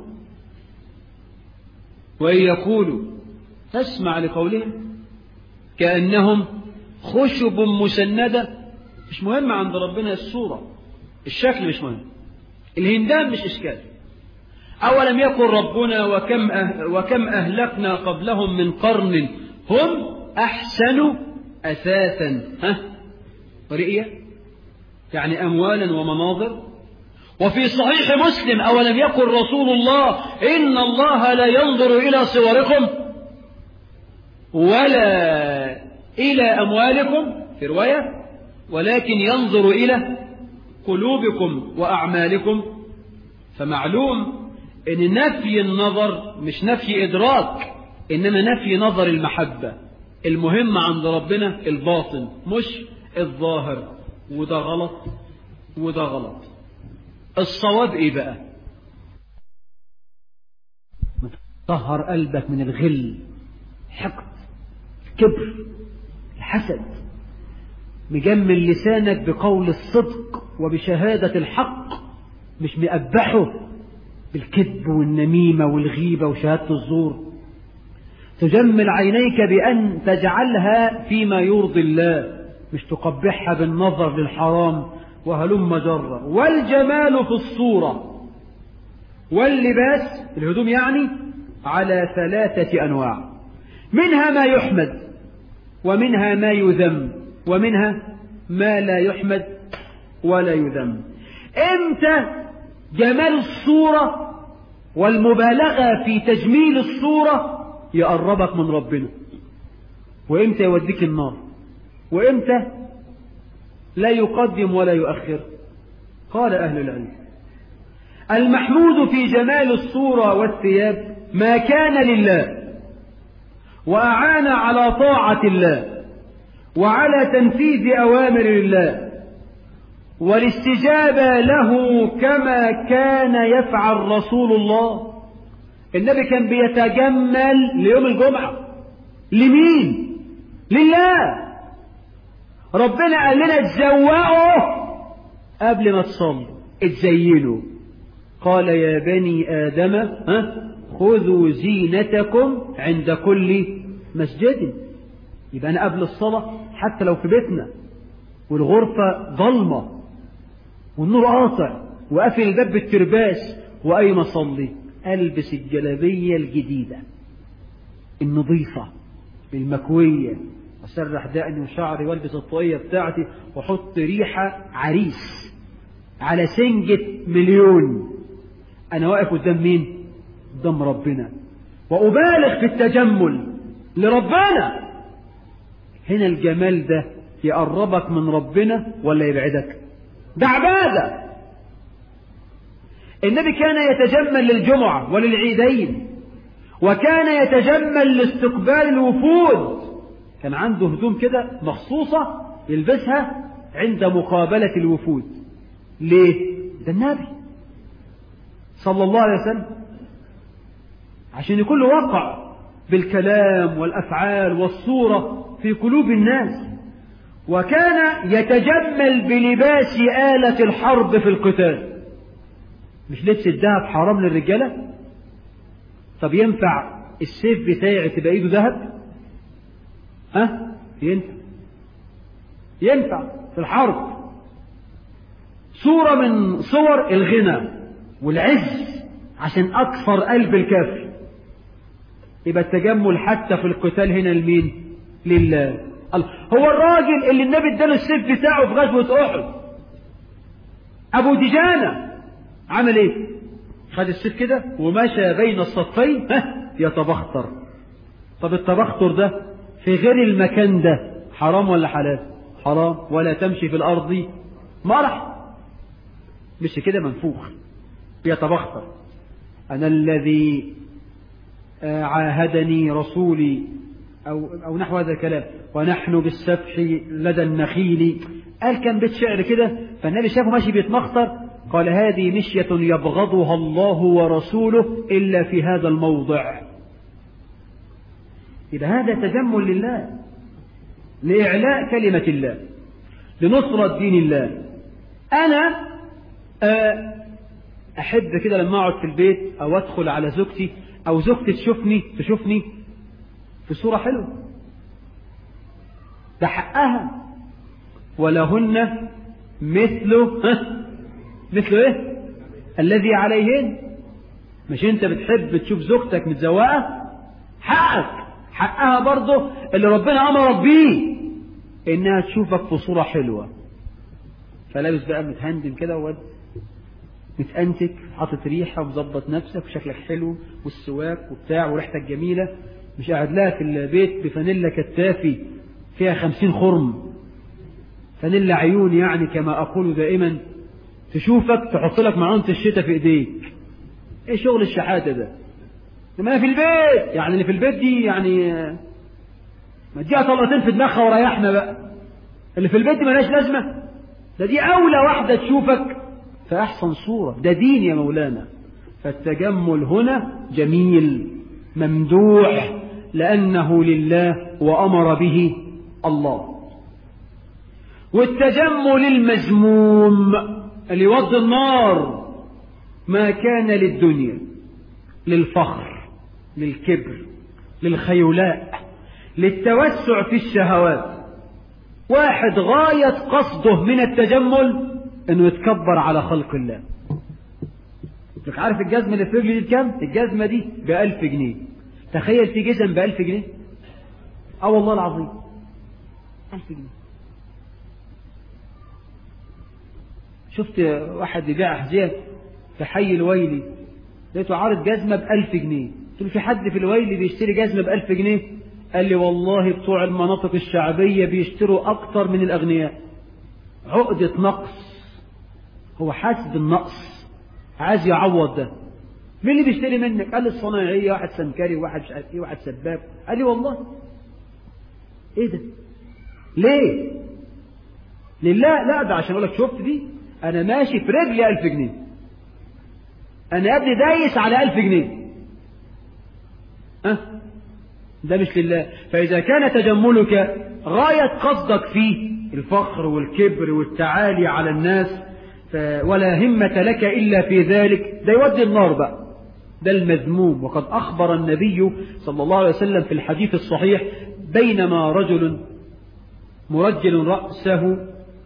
وإن يقولوا تسمع لقولهم كأنهم خشب مسندة. مش مهم عند ربنا الصورة، الشكل مش مهم، الهندام مش إشكال. أولم يكن ربنا وكم أهلكنا قبلهم من قرن هم أحسن أثاثا رئية يعني أموالا ومناظر. وفي صحيح مسلم أولم يكن رسول الله إن الله لا ينظر إلى صوركم ولا إلى أموالكم في رواية ولكن ينظر إلى قلوبكم وأعمالكم. فمعلوم إن نفي النظر مش نفي إدراك، إنما نفي نظر المحبة. المهم عند ربنا الباطن مش الظاهر، وده غلط وده غلط. الصواب إيه بقى؟ طهر قلبك من الغل، الحقد، الكبر، الحسد. مجمل لسانك بقول الصدق وبشهادة الحق، مش مقبحه بالكذب والنميمة والغيبة وشهادة الزور. تجمل عينيك بأن تجعلها فيما يرضي الله، مش تقبحها بالنظر للحرام وهلم جرة. والجمال في الصورة واللباس الهدوم يعني على 3 أنواع، منها ما يحمد ومنها ما يذم ومنها ما لا يحمد ولا يذم. امتى جمال الصورة والمبالغة في تجميل الصورة يقربك من ربنا، وإمتى يوديك النار، وإمتى لا يقدم ولا يؤخر. قال أهل العلم: المحمود في جمال الصورة والثياب ما كان لله وأعان على طاعة الله وعلى تنفيذ أوامر الله والاستجابة له كما كان يفعل رسول الله. النبي كان بيتجمل ليوم الجمعة. لمين؟ لله. ربنا قال لنا اتزوقوا قبل ما تصلوا، اتزينوا. قال يا بني آدم خذوا زينتكم عند كل مسجد. يبقى أنا قبل الصلاة حتى لو في بيتنا والغرفة ضلمة والنور قاطع وقافل الباب بالترباس وأين أصلي، ألبس الجلابية الجديدة النظيفة المكوية، أسرح دقني وشعري والبس الطاقية بتاعتي وحط ريحة عريس على سنجة مليون. أنا واقف قدام مين؟ قدام ربنا، وأبالغ في التجمل لربنا. هنا الجمال ده يقربك من ربنا ولا يبعدك؟ ده عبادة. النبي كان يتجمل للجمعة وللعيدين، وكان يتجمل لاستقبال الوفود. كان عنده هدوم كده مخصوصة يلبسها عند مقابلة الوفود. ليه؟ ده النبي صلى الله عليه وسلم، عشان يكون له وقع بالكلام والأفعال والصورة في قلوب الناس. وكان يتجمل بلباس آلة الحرب في القتال. مش لبس الذهب حرام للرجالة؟ طب ينفع السيف بتاعي تبقى ايده ذهب؟ ينفع في الحرب. صورة من صور الغنى والعز عشان أكثر قلب الكافر. يبقى التجمل حتى في القتال هنا لمين؟ لله. هو الراجل اللي النبي اداله السيف بتاعه في غزوة أحد، أبو دجانة، عمل ايه؟ خد السيف كده ومشى بين الصفين يتبختر. طب التبختر ده في غير المكان ده حرام ولا حلال؟ حرام. ولا تمشي في الأرض مرح. مش كده منفوخ يتبختر. أنا الذي عاهدني رسولي أو نحو هذا الكلام، ونحن بالسفح لدى النخيل. قال كان بيت شعر كده، فالنبي شافه ماشي بيتمخطر قال هذه مشية يبغضها الله ورسوله إلا في هذا الموضع. إذا هذا تجمل لله، لإعلاء كلمة الله، لنصرة دين الله. أنا أحب كده لما أقعد في البيت أو أدخل على زوجتي أو زوجتي تشوفني في صورة حلوة، ده حقها. ولهن مثل إيه؟ الذي عليهن. مش أنت بتحب تشوف زوجتك متزوقة؟ حقها برضه اللي ربنا أمرك بيه إنها تشوفك في صورة حلوة. فلابس بقى متهندم كده متأنتك، حاطط ريحة ومظبط نفسك وشكلك حلو والسواك وبتاع وريحتك جميلة، مش قاعد لها في البيت بفانيلا كتافي فيها 50 خرم، فانيلا عيون يعني كما أقول دائما، تشوفك تحط لك معونة الشتاء في ايديك. ايه شغل الشحاتة ده؟ لما انا في البيت يعني اللي في البيت دي يعني ما اديها طلقتين في دماغها وريحنا بقى. اللي في البيت دي مالهاش لازمة. ده دي أولى واحدة تشوفك في أحسن صورة. ده دين يا مولانا. فالتجمل هنا جميل ممدوح لأنه لله وأمر به الله. والتجمل المذموم اللي يوضي النار ما كان للدنيا، للفخر، للكبر، للخيلاء، للتوسع في الشهوات. واحد غاية قصده من التجمل انه يتكبر على خلق الله. لك عارف الجزمة اللي في رجلي دي بكام؟ الجزمة دي ب1000 جنيه. تخيل في جزم ب1000 جنيه. والله العظيم 1000 جنيه. شفت واحد يبيع أحذية في حي الويلي، لقيته عارض جزمة ب1000 جنيه. قلت له في حد في الويل بيشتري جزمة ب1000 جنيه؟ قال لي والله بتوع المناطق الشعبية بيشتروا أكتر من الأغنياء. عقدة نقص، هو حاسس بالنقص عايز يعوض ده. مين اللي بيشتري منك؟ قال لي الصنايعية، واحد سمكري وواحد مش عارف ايه وواحد سباب. قال لي والله ايه ده؟ ليه؟ لله؟ لا ده عشان اقول لك شفت دي انا ماشي في رجلي 1000 جنيه، انا يا ابني دايس على 1000 جنيه. ده مش لله. فإذا كان تجملك غاية قصدك فيه الفخر والكبر والتعالي على الناس ولا همة لك إلا في ذلك، ده يودي النار بقى، ده المذموم. وقد أخبر النبي صلى الله عليه وسلم في الحديث الصحيح: بينما رجل مرجل رأسه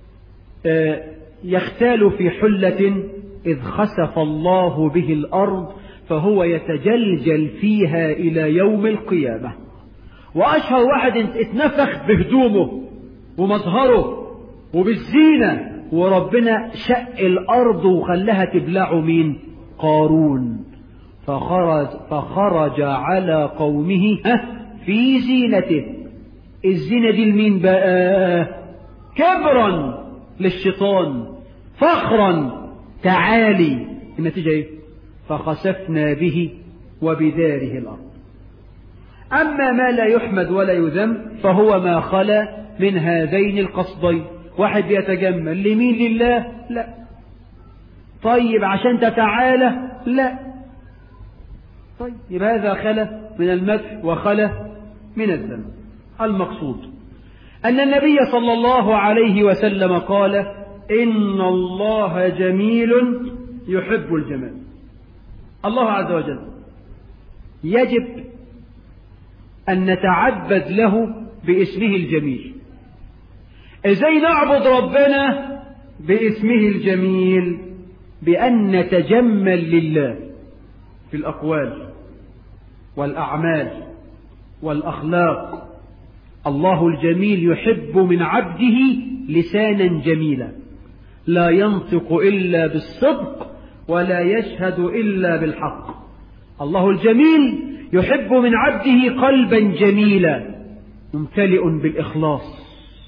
يختال في حلة إذ خسف الله به الأرض فهو يتجلجل فيها إلى يوم القيامة. وأشهر واحد اتنفخ بهدومه ومظهره وبالزينة، وربنا شق الأرض وخلاها تبلعه مين؟ قارون. فخرج على قومه في زينته. الزينة دي لمين بقى؟ كبرا للشيطان، فخرا تعالي. النتيجة ايه؟ فخسفنا به وبداره الأرض. أما ما لا يحمد ولا يذم فهو ما خلا من هذين القصدين. واحد بيتجمل لمين؟ لله؟ لا. طيب عشان تتعالى؟ لا. طيب يبقى هذا خلا من المدح وخلا من الذم. المقصود أن النبي صلى الله عليه وسلم قال: إن الله جميل يحب الجمال. الله عز وجل يجب أن نتعبد له باسمه الجميل. إزاي نعبد ربنا باسمه الجميل؟ بأن نتجمل لله في الأقوال والأعمال والأخلاق. الله الجميل يحب من عبده لسانا جميلا لا ينطق إلا بالصدق ولا يشهد إلا بالحق. الله الجميل يحب من عبده قلبا جميلا ممتلئ بالإخلاص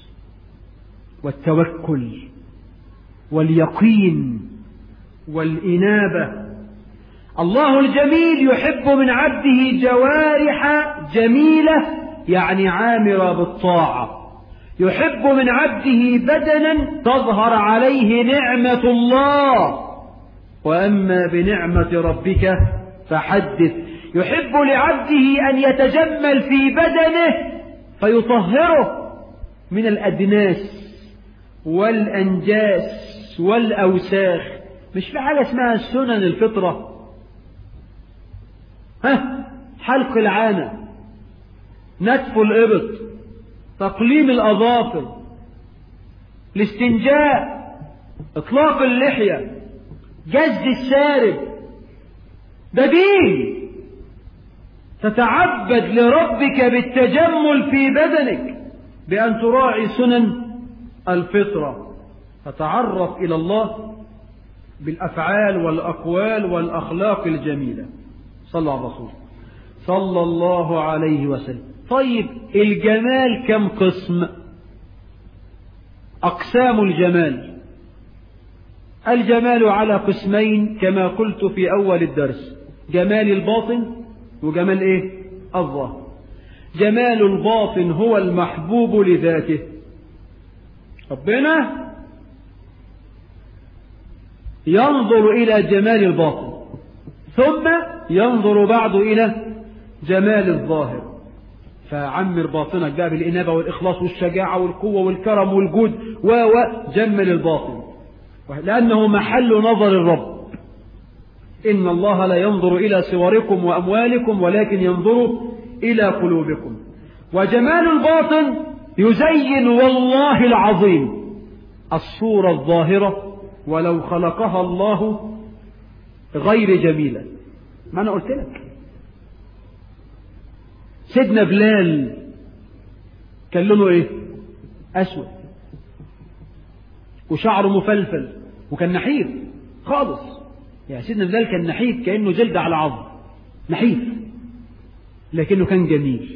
والتوكل واليقين والإنابة. الله الجميل يحب من عبده جوارح جميلة يعني عامرة بالطاعة. يحب من عبده بدنا تظهر عليه نعمة الله. وأما بنعمة ربك فحدث. يحب لعبده أن يتجمل في بدنه فيطهره من الأدناس والأنجاس والأوساخ. مش في حاجة اسمها سنن الفطرة؟ حلق العانة، نتف الإبط، تقليم الأظافر، الاستنجاء، إطلاق اللحية، جز الشارب. ده دين. تتعبد لربك بالتجمل في بدنك بأن تراعي سنن الفطرة. تتعرف إلى الله بالأفعال والأقوال والأخلاق الجميلة. صلى على الرسول صلى الله عليه وسلم. طيب الجمال كم قسم؟ أقسام الجمال. الجمال على قسمين كما قلت في أول الدرس: جمال الباطن وجمال إيه؟ الظاهر. جمال الباطن هو المحبوب لذاته. ربنا ينظر إلى جمال الباطن ثم ينظر بعد إلى جمال الظاهر. فعمر باطنك بقى بالإنابة والإخلاص والشجاعة والقوة والكرم والجود وجمل الباطن، لأنه محل نظر الرب. إن الله لا ينظر إلى صوركم وأموالكم ولكن ينظر إلى قلوبكم. وجمال الباطن يزين والله العظيم الصورة الظاهرة ولو خلقها الله غير جميلة. ما أنا قلت لك سيدنا بلال كان لونه إيه؟ أسود وشعره مفلفل وكان نحيف خالص. يعني سيدنا بلال كان نحيف كأنه جلد على عظم، نحيف لكنه كان جميل،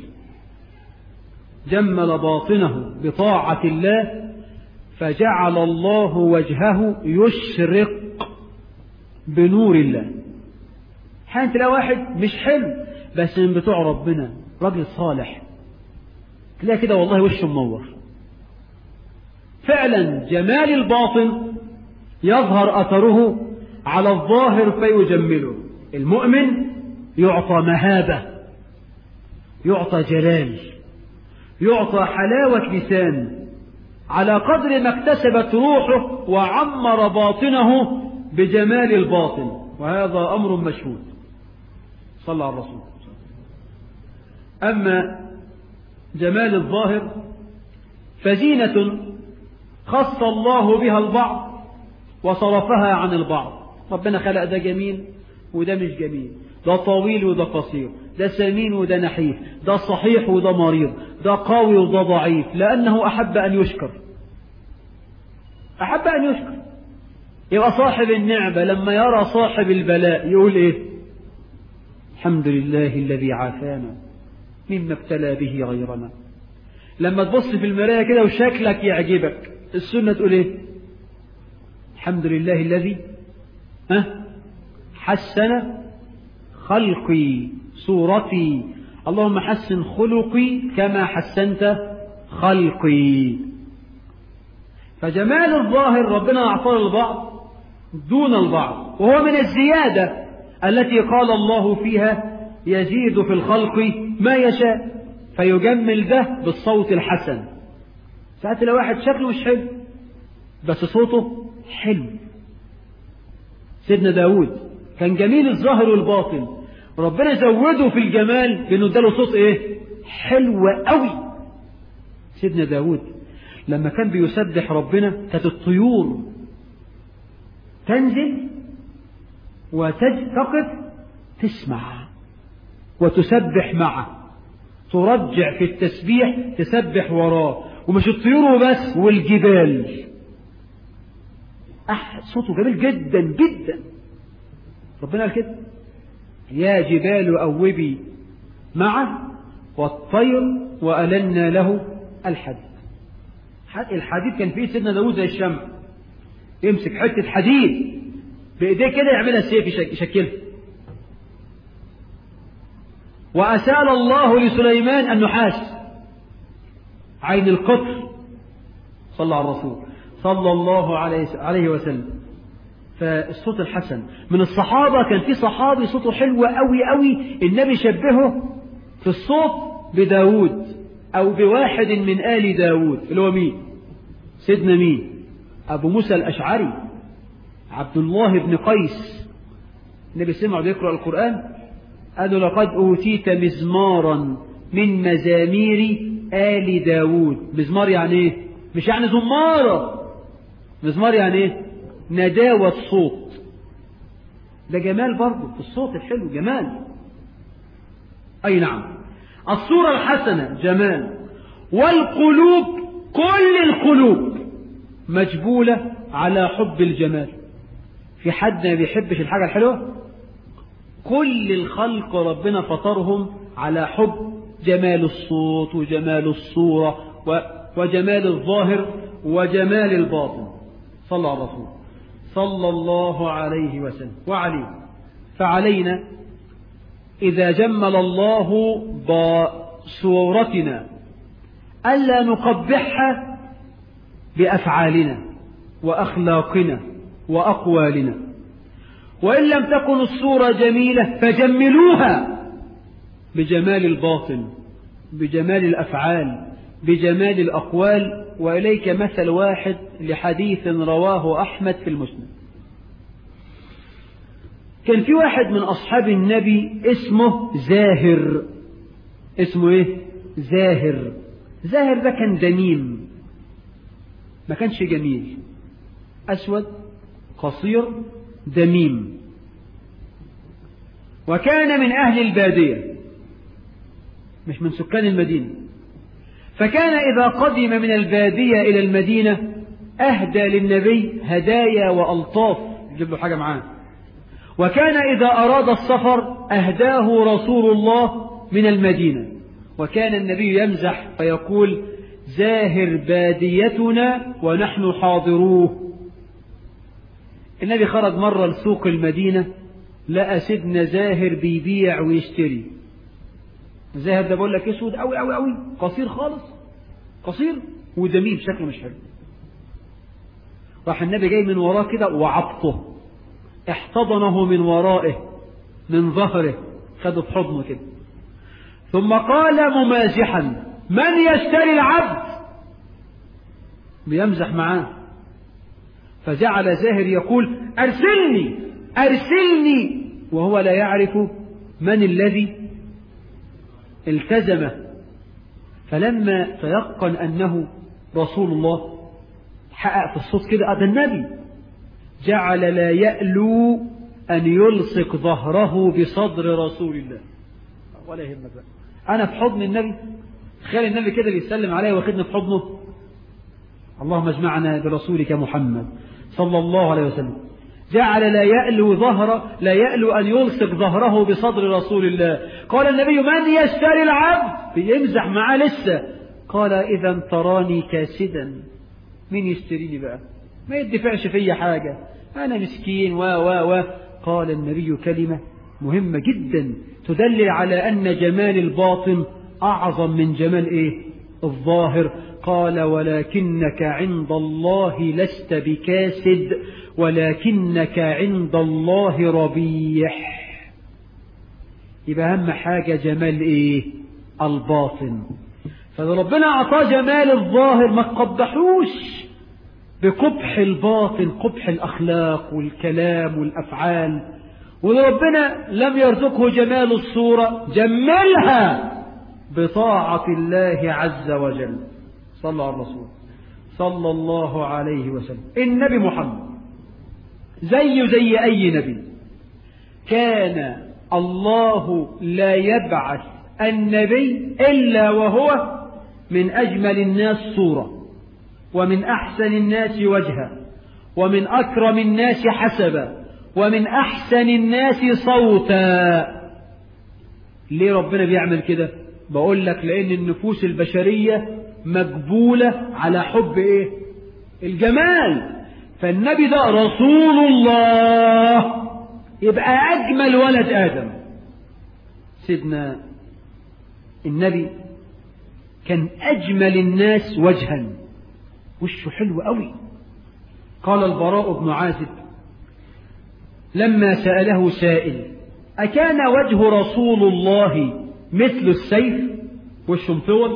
جمل باطنه بطاعة الله فجعل الله وجهه يشرق بنور الله. حين تلاقي واحد مش حلو بس من بتوع ربنا، راجل صالح، تلاقي كده والله وشه منور. فعلا جمال الباطن يظهر أثره على الظاهر فيجمله. المؤمن يعطى مهابة، يعطى جلال، يعطى حلاوة لسان على قدر ما اكتسبت روحه وعمر باطنه بجمال الباطن، وهذا أمر مشهود. صلى على الرسول. أما جمال الظاهر فزينة خص الله بها البعض وصرفها عن البعض. ربنا خلق ده جميل وده مش جميل، ده طويل وده قصير، ده سمين وده نحيف، ده صحيح وده مريض، ده قوي وده ضعيف، لأنه أحب أن يشكر. أحب أن يشكر. يبقى صاحب النعمة لما يرى صاحب البلاء يقول إيه؟ الحمد لله الذي عافانا مما ابتلى به غيرنا. لما تبص في المراية كده وشكلك يعجبك، السنة تقول إيه؟ الحمد لله الذي حسن خلقي صورتي، اللهم حسن خلقي كما حسنت خلقي. فجمال الظاهر ربنا أعطاه البعض دون البعض، وهو من الزيادة التي قال الله فيها يزيد في الخلق ما يشاء، فيجمل ده بالصوت الحسن. ساعات لو واحد شكله مش حلو بس صوته حلو. سيدنا داود كان جميل الظاهر والباطن، ربنا زوده في الجمال بأنه اداله صوت ايه؟ حلو قوي. سيدنا داود لما كان بيسبح ربنا كانت الطيور تنزل وتقف تسمع وتسبح معه، ترجع في التسبيح تسبح وراه، ومش الطيور وبس والجبال. صوته جميل جدا جدا. ربنا قال كده يا جبال أوبي معه والطير وألنا له الحديد. الحديد كان فيه سيدنا داود زي الشمع، يمسك حتة حديد بإيديه كده يعملها السيف يشكلها. وأسال الله لسليمان النحاس عين القطر. صلى على الرسول صلى الله عليه وسلم. فالصوت الحسن من الصحابة، كان في صحابي صوته حلو قوي قوي، النبي شبهه في الصوت بداود أو بواحد من آل داود، اللي هو مين؟ سيدنا مين؟ أبو موسى الأشعري، عبد الله بن قيس. النبي سمعه بيقرأ القرآن قالوا لقد أوتيت مزمارا من مزامير آل داود. مزمار يعني إيه؟ مش يعني زمارة. مزمار يعني إيه؟ نداوة صوت. ده جمال برضه في الصوت الحلو، جمال. أي نعم، الصورة الحسنة جمال. والقلوب، كل القلوب مجبولة على حب الجمال. في حد ما بيحبش الحاجة الحلوة؟ كل الخلق ربنا فطرهم على حب جمال الصوت وجمال الصورة وجمال الظاهر وجمال الباطن. صلى على الرسول صلى الله عليه وسلم وعليه. فعلينا إذا جمل الله بصورتنا ألا نقبحها بأفعالنا وأخلاقنا وأقوالنا، وإن لم تكن الصورة جميلة فجملوها بجمال الباطن، بجمال الأفعال، بجمال الأقوال. وإليك مثل واحد لحديث رواه أحمد في المسند. كان في واحد من أصحاب النبي اسمه زاهر. اسمه إيه؟ زاهر. زاهر ده كان دميم، ما كانش جميل، أسود قصير دميم، وكان من أهل البادية مش من سكان المدينة. فكان إذا قدم من البادية إلى المدينة أهدى للنبي هدايا وألطاف، يجيب له حاجة معاه. وكان إذا أراد السفر أهداه رسول الله من المدينة. وكان النبي يمزح ويقول زاهر باديتنا ونحن حاضروه. النبي خرج مرة لسوق المدينة لقى سيدنا زاهر بيبيع ويشتري. زاهر ده بقول لك اسود قوي قوي قوي، قصير خالص، قصير وجميل شكله مش حلو. راح النبي جاي من وراه كده وعبطه، احتضنه من ورائه من ظهره، خده في حضنه كده، ثم قال ممازحا من يشتري العبد، بيمزح معاه. فجعل زاهر يقول أرسلني أرسلني، وهو لا يعرف من الذي التزمه. فلما تيقن أنه رسول الله حقق في الصوت كده ده النبي، جعل لا يألو أن يلصق ظهره بصدر رسول الله. ولا يهمك بقى أنا في حضن النبي، تخيل النبي كده بيسلم عليه واخدني في حضنه. اللهم اجمعنا برسولك محمد صلى الله عليه وسلم. جعل لا يألو أن يلصق ظهره بصدر رسول الله. قال النبي من يشتري العبد، بيمزح معاه لسه. قال إذا تراني كاسدا، مين يشتريني بقى، ما يدفعش فيا حاجة، أنا مسكين و قال النبي كلمة مهمة جدا تدل على أن جمال الباطن أعظم من جمال إيه الظاهر. قال ولكنك عند الله لست بكاسد ولكنك عند الله ربيح. يبقى أهم حاجة جمال إيه الباطن. فربنا أعطاه جمال الظاهر ما تقبحوش بقبح الباطن، قبح الأخلاق والكلام والأفعال. وربنا لم يرزقه جمال الصورة، جملها بطاعة الله عز وجل. صلى على الرسول صلى الله عليه وسلم. النبي محمد زي أي نبي، كان الله لا يبعث النبي إلا وهو من أجمل الناس صورة، ومن أحسن الناس وجها، ومن أكرم الناس حسبا، ومن أحسن الناس صوتا. ليه ربنا بيعمل كده؟ بقول لك لأن النفوس البشرية مجبولة على حب إيه الجمال. فالنبي ده رسول الله، يبقى أجمل ولد آدم. سيدنا النبي كان أجمل الناس وجها، وشه حلو قوي. قال البراء بن عازب لما سأله سائل أكان وجه رسول الله مثل السيف، وشه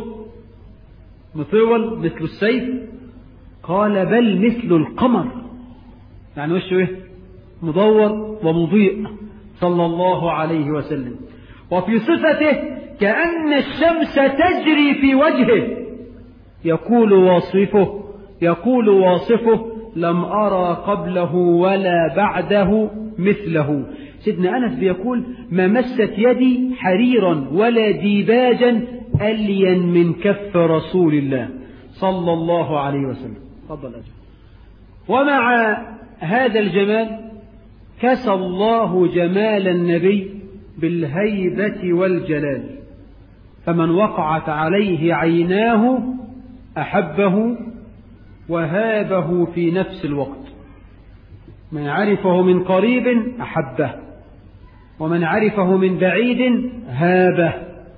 مطول مثل السيف؟ قال بل مثل القمر، يعني وشه ايه مدور ومضيء صلى الله عليه وسلم. وفي صفته كأن الشمس تجري في وجهه. يقول واصفه لم أرى قبله ولا بعده مثله. سيدنا أنس بيقول ما مست يدي حريرا ولا ديباجا ألين من كف رسول الله صلى الله عليه وسلم. تفضل أجل. ومع هذا الجمال كسى الله جمال النبي بالهيبة والجلال، فمن وقعت عليه عيناه أحبه وهابه في نفس الوقت. من عرفه من قريب أحبه، ومن عرفه من بعيد هابه.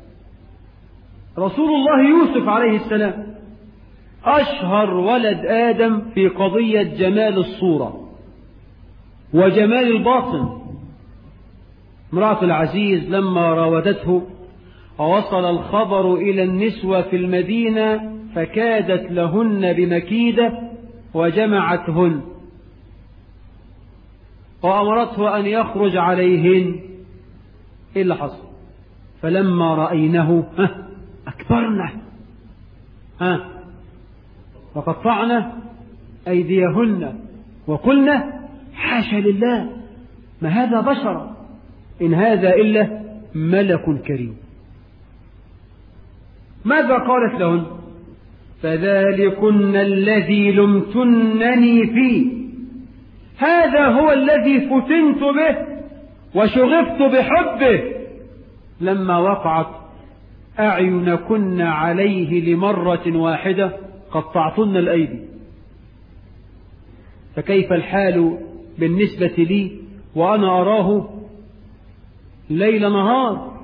رسول الله يوسف عليه السلام أشهر ولد آدم في قضية جمال الصورة وجمال الباطن. امرأة العزيز لما راودته ووصل الخبر إلى النسوة في المدينة فكادت لهن بمكيدة وجمعتهن وأمرته أن يخرج عليهن. إيه اللي حصل؟ فلما رأينه أكبرنا وقطعنا أيديهن وقلنا حاشا لله ما هذا بشر إن هذا إلا ملك كريم. ماذا قالت لهن؟ فذلكن الذي لمتنني فيه، هذا هو الذي فتنت به وشغفت بحبه. لما وقعت أعينكن عليه لمرة واحدة قطعتن الأيدي. فكيف الحال بالنسبة لي وأنا أراه ليل نهار؟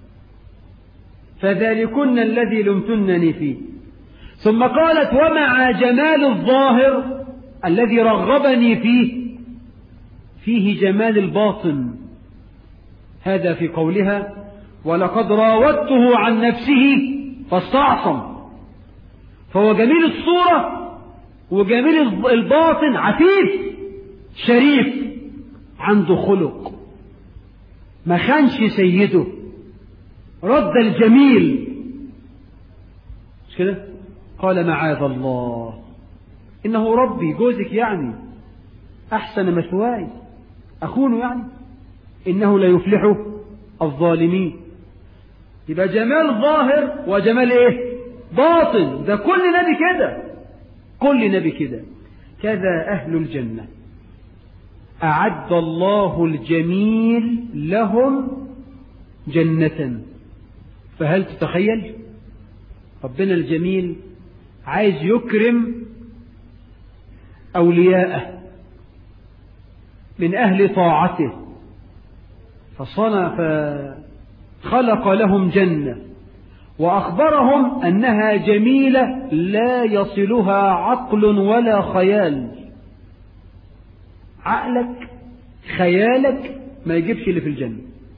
فذلكن الذي لمتنني فيه. ثم قالت ومع جمال الظاهر الذي رغبني فيه جمال الباطن. هذا في قولها ولقد راودته عن نفسه فاستعصم. فهو جميل الصورة وجميل الباطن، عفيف شريف عنده خلق، ما خانش سيده، رد الجميل، مش كده؟ قال معاذ الله إنه ربي، جوزك يعني أحسن مثواي، أخونه يعني، إنه لا يفلح الظالمين. يبقى جمال ظاهر وجمال إيه؟ باطن. ده كل نبي كده، كل نبي كده. كذا أهل الجنة أعد الله الجميل لهم جنة. فهل تتخيل ربنا الجميل عايز يكرم أولياءه من أهل طاعته، فخلق لهم جنة وأخبرهم أنها جميلة لا يصلها عقل ولا خيال. عقلك خيالك ما يجيبش اللي في الجنة.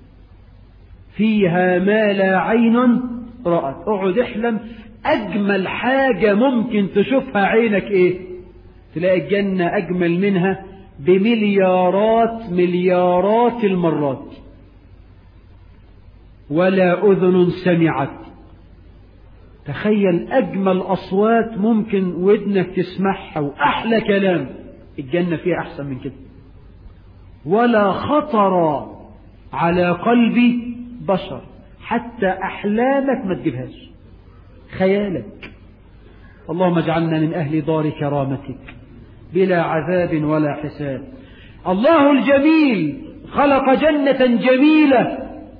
فيها ما لا عين رأت. اقعد احلم أجمل حاجة ممكن تشوفها عينك إيه؟ تلاقي الجنة أجمل منها بمليارات المرات. ولا أذن سمعت. تخيل أجمل أصوات ممكن ودنك تسمعها وأحلى كلام، الجنة فيها أحسن من كده. ولا خطر على قلب بشر، حتى أحلامك ما تجيبهاش، خيالك. اللهم اجعلنا من أهل دار كرامتك بلا عذاب ولا حساب. الله الجميل خلق جنة جميلة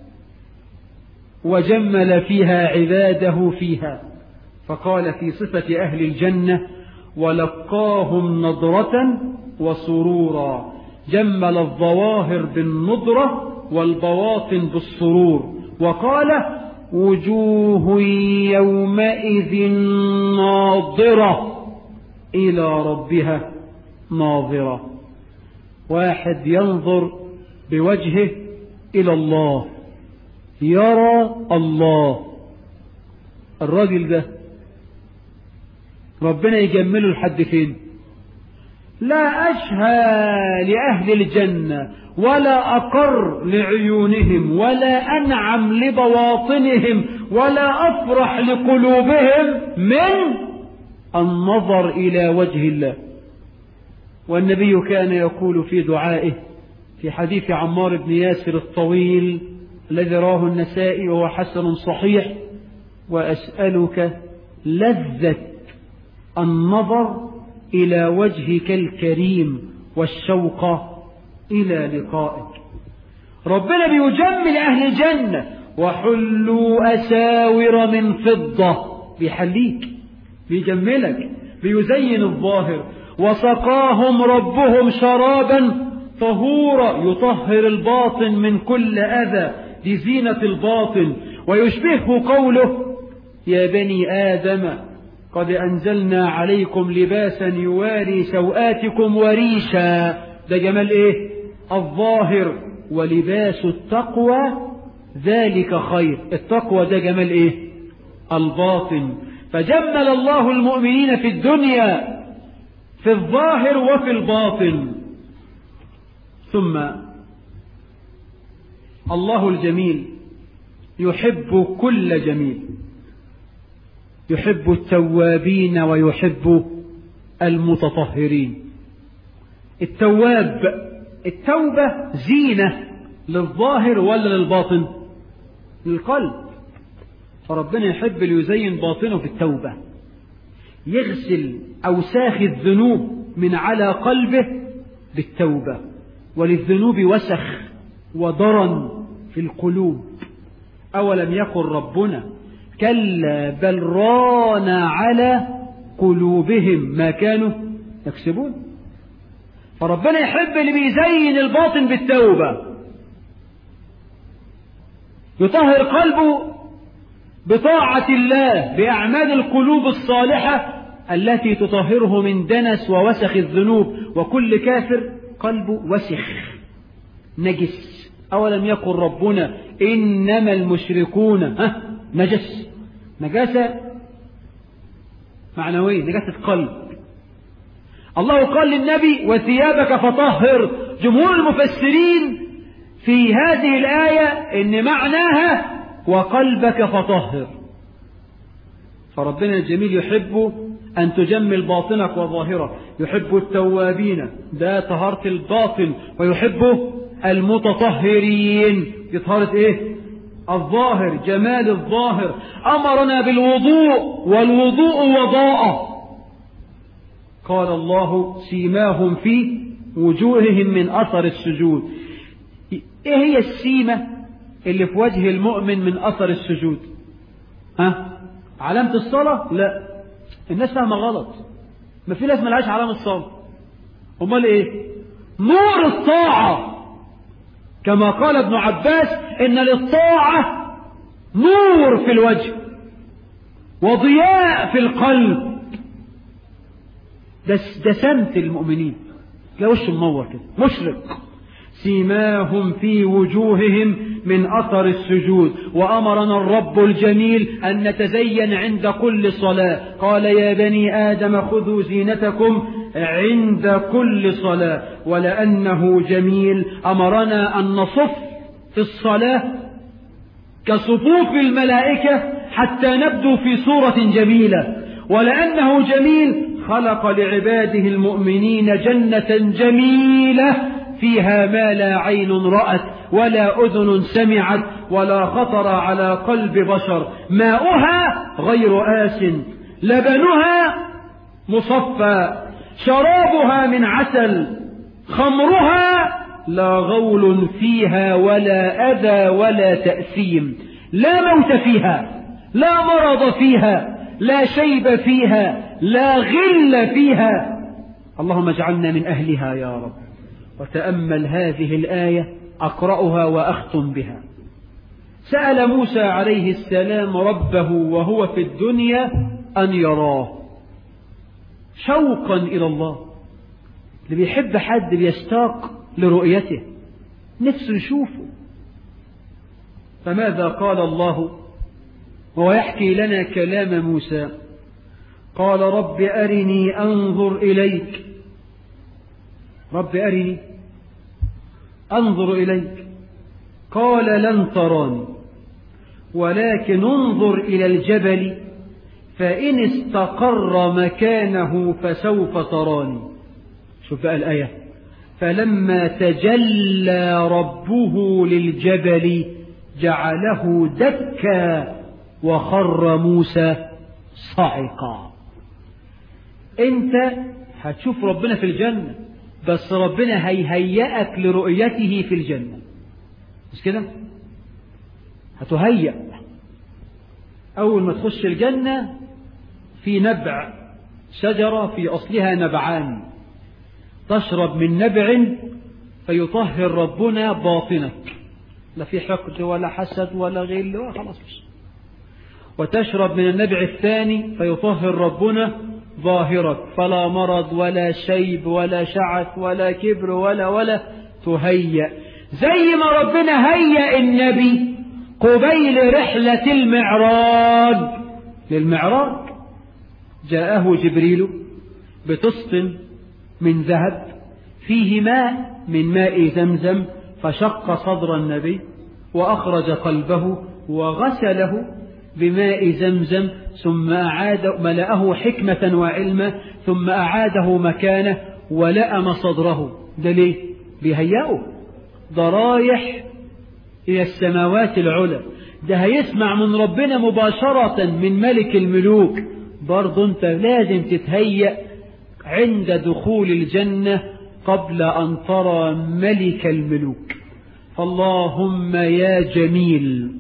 وجمل فيها عباده فيها. فقال في صفة أهل الجنة ولقاهم نضرة وسرورا. جمل الظواهر بالنضرة والبواطن بالسرور. وقال وجوه يومئذ ناظرة إلى ربها ناظرة. واحد ينظر بوجهه إلى الله، يرى الله. الراجل ده ربنا يجمله لحد فين؟ لا أشهى لأهل الجنة ولا أقر لعيونهم ولا أنعم لبواطنهم ولا أفرح لقلوبهم من النظر إلى وجه الله. والنبي كان يقول في دعائه في حديث عمار بن ياسر الطويل الذي رواه النسائي وهو حسن صحيح: وأسألك لذة النظر إلى وجهك الكريم والشوق إلى لقائك. ربنا بيجمل أهل الجنة. وحلوا أساور من فضة، بيحليك، بيجملك، بيزين الظاهر. وسقاهم ربهم شرابا طهورا، يطهر الباطن من كل أذى لزينة الباطن. ويشبهه قوله: يا بني آدم قد أنزلنا عليكم لباسا يواري سوآتكم وريشا. ده جمال إيه؟ الظاهر. ولباس التقوى ذلك خير. التقوى ده جمال إيه؟ الباطن. فجمل الله المؤمنين في الدنيا في الظاهر وفي الباطن. ثم الله الجميل يحب كل جميل، يحب التوابين ويحب المتطهرين. التوبة زينة للظاهر ولا للباطن؟ للقلب. فربنا يحب ليزين باطنه في التوبة، يغسل أوساخ الذنوب من على قلبه بالتوبة. وللذنوب وسخ وضرن في القلوب. أولم يقل ربنا كلا بل ران على قلوبهم ما كانوا يكسبون. فربنا يحب اللي بيزين الباطن بالتوبة، يطهر قلبه بطاعة الله بأعمال القلوب الصالحة التي تطهره من دنس ووسخ الذنوب. وكل كافر قلبه وسخ نجس. أولم يقل ربنا إنما المشركون نجس، نجاسة معنوية، نجاسة قلب. الله قال للنبي وثيابك فطهر. جمهور المفسرين في هذه الآية إن معناها وقلبك فطهر. فربنا الجميل يحب أن تجمل باطنك وظاهرك، يحب التوابين ده طهارة الباطن، ويحب المتطهرين دي طهارة إيه؟ الظاهر، جمال الظاهر. أمرنا بالوضوء والوضوء وضاءة. قال الله سيماهم في وجوههم من أثر السجود. إيه هي السيمة اللي في وجه المؤمن من أثر السجود؟ علامة الصلاة؟ لا، الناس فاهمة غلط. ما في ناس ملهاش علامة الصلاة. أمال إيه؟ نور الطاعة. كما قال ابن عباس إن للطاعة نور في الوجه وضياء في القلب. ده سمت المؤمنين، لا وش منور كده مشرق. سيماهم في وجوههم من أثر السجود. وأمرنا الرب الجميل أن نتزين عند كل صلاة. قال يا بني آدم خذوا زينتكم عند كل صلاة. ولأنه جميل أمرنا أن نصف في الصلاة كصفوف الملائكة حتى نبدو في صورة جميلة. ولأنه جميل خلق لعباده المؤمنين جنة جميلة فيها ما لا عين رأت ولا أذن سمعت ولا خطر على قلب بشر. ماؤها غير آس، لبنها مصفى، شرابها من عسل، خمرها لا غول فيها ولا أذى ولا تأثيم. لا موت فيها، لا مرض فيها، لا شيب فيها، لا غل فيها. اللهم اجعلنا من أهلها يا رب. وتأمل هذه الآية أقرأها وأختم بها. سأل موسى عليه السلام ربه وهو في الدنيا أن يراه، شوقا إلى الله. اللي بيحب حد بيشتاق لرؤيته، نفسه يشوفه. فماذا قال الله وهو يحكي لنا كلام موسى؟ قال رب أرني أنظر إليك. رب أرني أنظر إليك. قال لن تراني ولكن انظر إلى الجبل فإن استقر مكانه فسوف تراني. شوف بقى الآية. فلما تجلى ربه للجبل جعله دكا وخر موسى صعقا. انت هتشوف ربنا في الجنة، بس ربنا هيهيئك لرؤيته في الجنة، مش كده؟ هتهيأ. أول ما تخش الجنة في نبع شجرة في أصلها نبعان، تشرب من نبع فيطهر ربنا باطنك، لا في حقد ولا حسد ولا غل ولا خلاص. وتشرب من النبع الثاني فيطهر ربنا ظاهرك، فلا مرض ولا شيب ولا شعث ولا كبر ولا تهيأ. زي ما ربنا هيأ النبي قبيل رحلة المعراج. للمعراج جاءه جبريل بطست من ذهب فيه ماء من ماء زمزم، فشق صدر النبي وأخرج قلبه وغسله بماء زمزم، ثم أعاد ملأه حكمة وعلما، ثم أعاده مكانه ولأم صدره. ده ليه؟ بيهيئه. ده رايح إلى السماوات العلى، ده هيسمع من ربنا مباشرة من ملك الملوك. برضو انت لازم تتهيأ عند دخول الجنة قبل أن ترى ملك الملوك. فاللهم يا جميل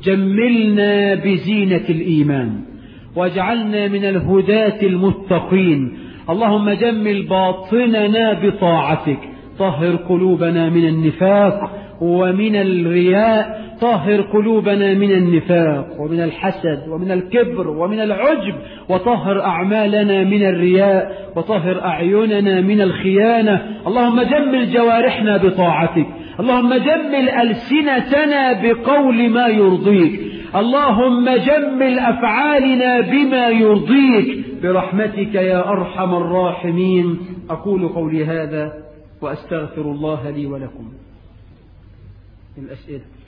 جملنا بزينة الإيمان واجعلنا من الهداة المتقين. اللهم جمل باطننا بطاعتك، طهر قلوبنا من النفاق ومن الرياء، طهر قلوبنا من النفاق ومن الحسد ومن الكبر ومن العجب، وطهر أعمالنا من الرياء، وطهر أعيننا من الخيانة. اللهم جمل جوارحنا بطاعتك، اللهم جمل ألسنتنا بقول ما يرضيك، اللهم جمل أفعالنا بما يرضيك برحمتك يا أرحم الراحمين. أقول قولي هذا وأستغفر الله لي ولكم. الأسئلة.